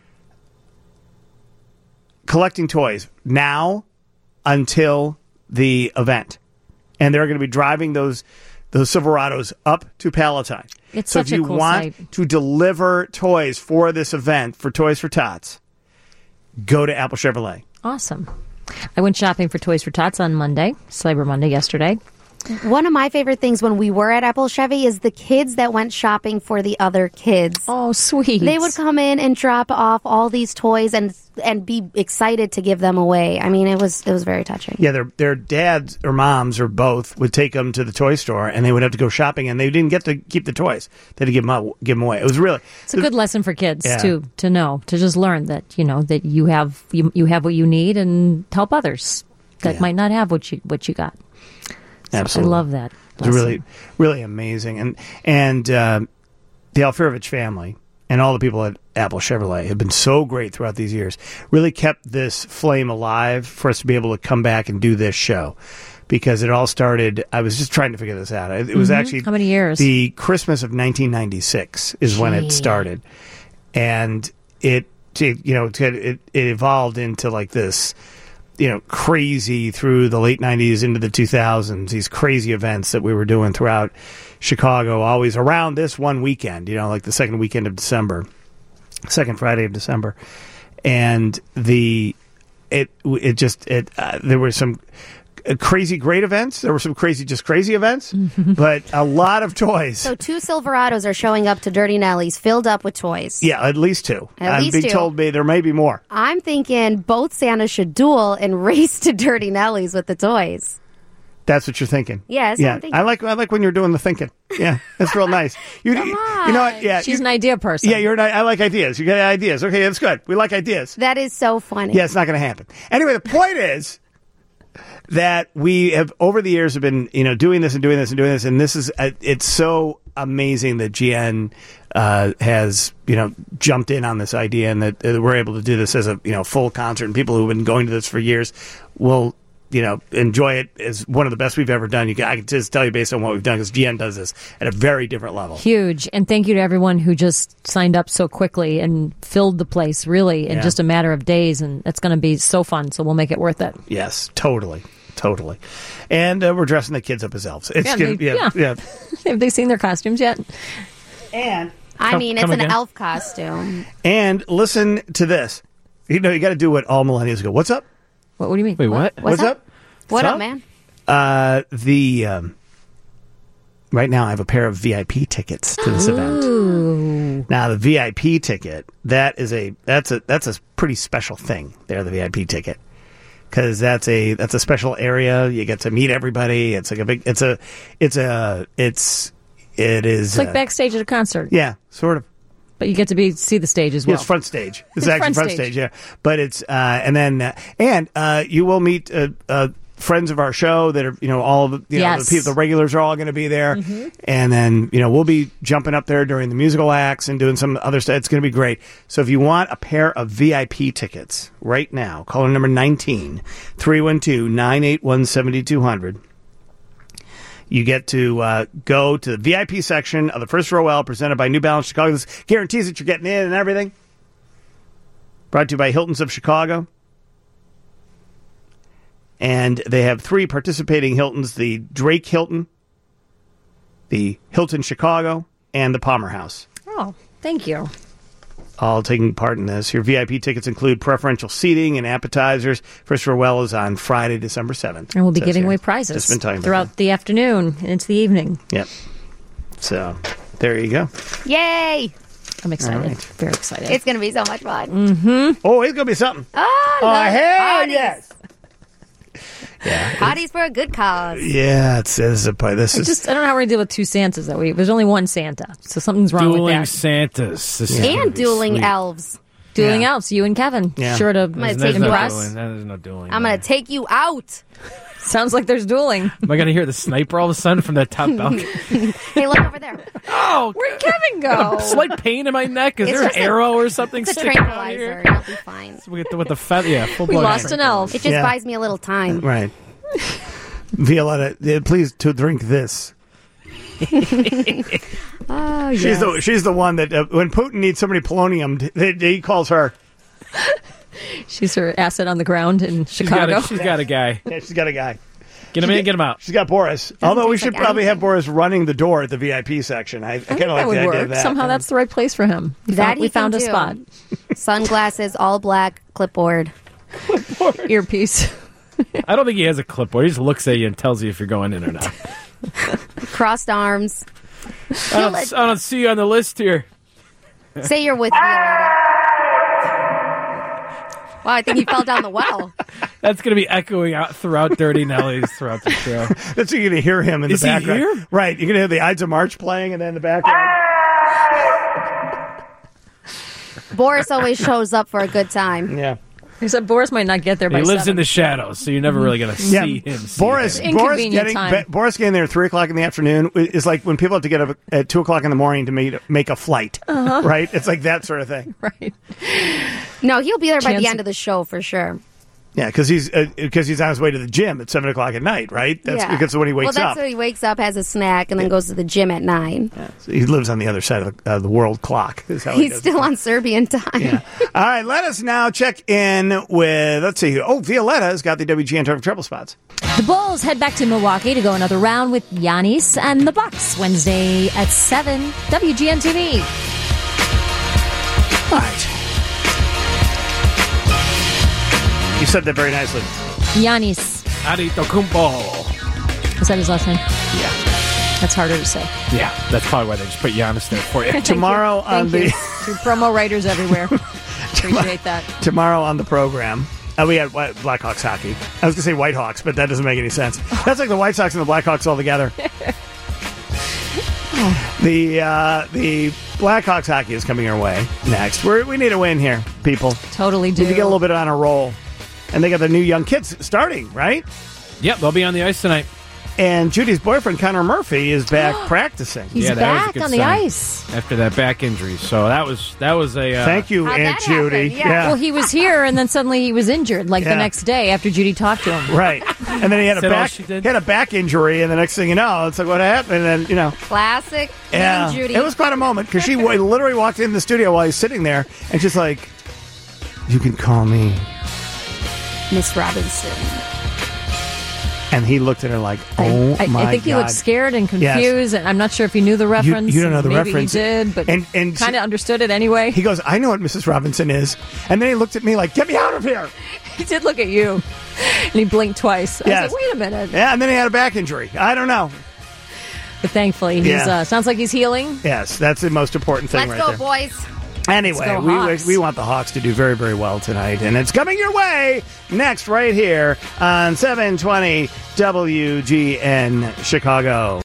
collecting toys now until the event. And they're going to be driving those those Silverados up to Palatine. It's so such if a you cool want site. to deliver toys for this event, for Toys for Tots, go to Apple Chevrolet. Awesome. I went shopping for Toys for Tots on Monday, Cyber Monday yesterday. One of my favorite things when we were at Apple Chevy is the kids that went shopping for the other kids. Oh, sweet. They would come in and drop off all these toys and and be excited to give them away. I mean, it was it was very touching. Yeah, their their dads or moms or both would take them to the toy store, and they would have to go shopping, and they didn't get to keep the toys. They had to give them out, give them away. It was really It's a good lesson for kids Yeah. too to know, to just learn that, you know, that you have you, you have what you need and help others that might not have what you what you got. So Absolutely. I love that. It was really, really amazing. And and uh, the Alfirovich family and all the people at Apple Chevrolet have been so great throughout these years. Really kept this flame alive for us to be able to come back and do this show. Because it all started, I was just trying to figure this out. It was Mhm. actually How many years? The Christmas of nineteen ninety-six is when it Gee. started. And it, it you know, it, it, it evolved into like this, you know, crazy through the late nineties into the two thousands, these crazy events that we were doing throughout Chicago, always around this one weekend, you know, like the second weekend of December, second Friday of December. And the, it, it just, it, uh, there were some uh, crazy great events. There were some crazy, just crazy events, but a lot of toys. So two Silverados are showing up to Dirty Nellies filled up with toys. Yeah, at least two. At I'm least being two. told me there may be more. I'm thinking both Santas should duel and race to Dirty Nellies with the toys. That's what you're thinking. Yeah, that's what yeah. I'm thinking. I like I like when you're doing the thinking. Yeah, that's real nice. You, Come you, on. you know what? Yeah, She's you- an idea person. Yeah, you're. An, I like ideas. You got ideas. Okay, that's good. We like ideas. That is so funny. Yeah, it's not going to happen. Anyway, the point is that we have over the years have been you know doing this and doing this and doing this, and this is uh, it's so amazing that G N uh, has you know jumped in on this idea and that uh, we're able to do this as a you know full concert, and people who've been going to this for years will you know enjoy it as one of the best we've ever done. You can, I can just tell you based on what we've done because G N does this at a very different level. Huge. And thank you to everyone who just signed up so quickly and filled the place really in Yeah. just a matter of days. And it's going to be so fun. So we'll make it worth it. Yes, totally. Totally. And uh, we're dressing the kids up as elves. It's Yeah, gonna, they- yeah, yeah. yeah. Have they seen their costumes yet? And I Come- mean, it's come an again? elf costume. And listen to this. You know, you got to do what all millennials go. What's up? What, what do you mean? Wait, what? What's, What's up? up? What What's up, man? Uh, the um, right now I have a pair of V I P tickets to this event. Ooh. Now the V I P ticket that is a that's a that's a pretty special thing. There, the V I P ticket. Because that's a that's a special area. You get to meet everybody. It's like a big. It's a. It's a. It's. It is. It's like uh, backstage at a concert. Yeah, sort of. But you get to be see the stage as Yeah, well. it's front stage. It's, It's actually front front stage. stage. Yeah, but it's uh, and then uh, and uh, you will meet uh, uh, friends of our show that are you know all of the you know Yes. the people the regulars are all going to be there, Mhm. and then you know we'll be jumping up there during the musical acts and doing some other stuff. It's going to be great. So if you want a pair of V I P tickets right now, caller number nineteen, three one two, nine eight one, seven two zero zero. You get to uh, go to the V I P section of the First Row L presented by New Balance Chicago. This guarantees that you're getting in and everything. Brought to you by Hiltons of Chicago. And they have three participating Hiltons, the Drake Hilton, the Hilton Chicago, and the Palmer House. Oh, thank you. All taking part in this. Your V I P tickets include preferential seating and appetizers. First Row Well is on Friday, December seventh. And we'll be Says giving here. away prizes Just been talking about throughout the afternoon and into the evening. that. Yep. So, there you go. Yay! I'm excited. All right. Very excited. It's going to be so much fun. Mm-hmm. Oh, it's going to be something. Oh, Oh, love hell hotties. yes. Yeah. Hotties for a good cause. Yeah, it's, this is a this I is just I don't know how we're going to deal with two Santas that week. There's only one Santa, so something's wrong Dueling with that. Santas. This is gonna And be dueling sweet. elves. Dueling Yeah. elves, you and Kevin. Yeah. Sure to gonna There's, take there's you no out. dueling. There's no dueling. I'm going to take you out. Sounds like there's dueling. Am I going to hear the sniper all of a sudden from that top balcony? Hey, look over there. Oh, where'd Kevin got go? a slight pain in my neck. Is It's there an just a- arrow or something It's a sticking out tranquilizer. here? You'll be fine. With the, with the feather, yeah, full We blown lost tranquilizer. an elf. It just Yeah. buys me a little time. right. Violetta, uh, please to drink this. Oh, She's yes. the she's the one that uh, when Putin needs somebody polonium, they, they, he calls her. She's her asset on the ground in She's got, Chicago. a, she's got a guy. Yeah, she's got a guy. Get him in, get him out. She's got Boris. Although we taste should like probably have anything. Boris running the door at the V I P section. I, I, I think kind of like that would the idea work. of that. Somehow that's the right place for him. We That found, he we can found a do. spot. Sunglasses, all black, clipboard. Earpiece. I don't think he has a clipboard. He just looks at you and tells you if you're going in or not. Crossed arms. I don't, I don't see you on the list here. Say you're with Violetta. Wow, I think he fell down the well. That's going to be echoing out throughout Dirty Nellies throughout the show. That's you're going to hear him in Is the he background. here? Right. You're going to hear the Ides of March playing, and then in the background. Boris always shows up for a good time. Yeah. Except Boris might not get there by He lives seven. in the shadows, so you're never really going to Yeah, see him. see Boris. him. Boris Inconvenient getting time. Be- Boris getting there at three o'clock in the afternoon is like when people have to get up at two o'clock in the morning to make make a flight. Uh-huh. Right? It's like that sort of thing. Right. No, he'll be there by Chance- the end of the show for sure. Yeah, because he's because he's on his way to the gym at seven o'clock at night. Right? That's yeah. because when he wakes well, that's up. when he wakes up, has a snack, and then goes to the gym at nine. So he lives on the other side of the, uh, the world clock. Is how he He's does still it. on Serbian time. Yeah. All right, let us now check in with, let's see. Oh, Violetta's got the W G N Turf Triple Spots. The Bulls head back to Milwaukee to go another round with Giannis and the Bucks Wednesday at seven. W G N T V. All right. You said that very nicely. Giannis. Antetokounmpo. Is that his last name? Yeah. That's harder to say. Yeah, that's probably why they just put Giannis there for you. Tomorrow on Thank you. the To promo writers everywhere. Appreciate that. tomorrow on the program, uh, we had White- Blackhawks hockey. I was going to say Whitehawks, but that doesn't make any sense. That's like the White Sox and the Blackhawks all together. The uh, the Blackhawks hockey is coming our way next. We're, we need a win here, people. Totally do. Need to get a little bit on a roll. And they got the new young kids starting, right? Yep, they'll be on the ice tonight. And Judy's boyfriend, Connor Murphy, is back practicing. He's yeah, that was a back good on the sign ice. after that back injury. So that was that was a uh, Thank you, How'd Aunt that Judy. happen? Yeah. Well, he was here, and then suddenly he was injured, like Yeah. the next day after Judy talked to him. Right. And then he had a Is that all back she he did? had a back injury, and the next thing you know, it's like, what happened? And then, you know, Classic. yeah, Even Judy. it was quite a moment because she w- literally walked in the studio while he's sitting there, and she's like, "You can call me." Miss Robinson. And he looked at her like, I- "Oh I, my I think he God." looked scared and Yes. confused, and I'm not sure if he knew the reference. you don't know the Maybe reference. he did, but And- and kind of understood it anyway. He goes, "I know what Missus Robinson is," and then he looked at me like, "Get me out of here!" He did look at you, and he blinked twice. I Yes. was like, wait a minute. Yeah, and then he had a back injury. I don't know. But thankfully, he's Yeah. uh, sounds like he's healing. Yes, that's the most important thing Let's right go, there. boys. Anyway, Let's go, we, Hawks. we want the Hawks to do very, very well tonight, and it's coming your way next right here on seven twenty W G N Chicago.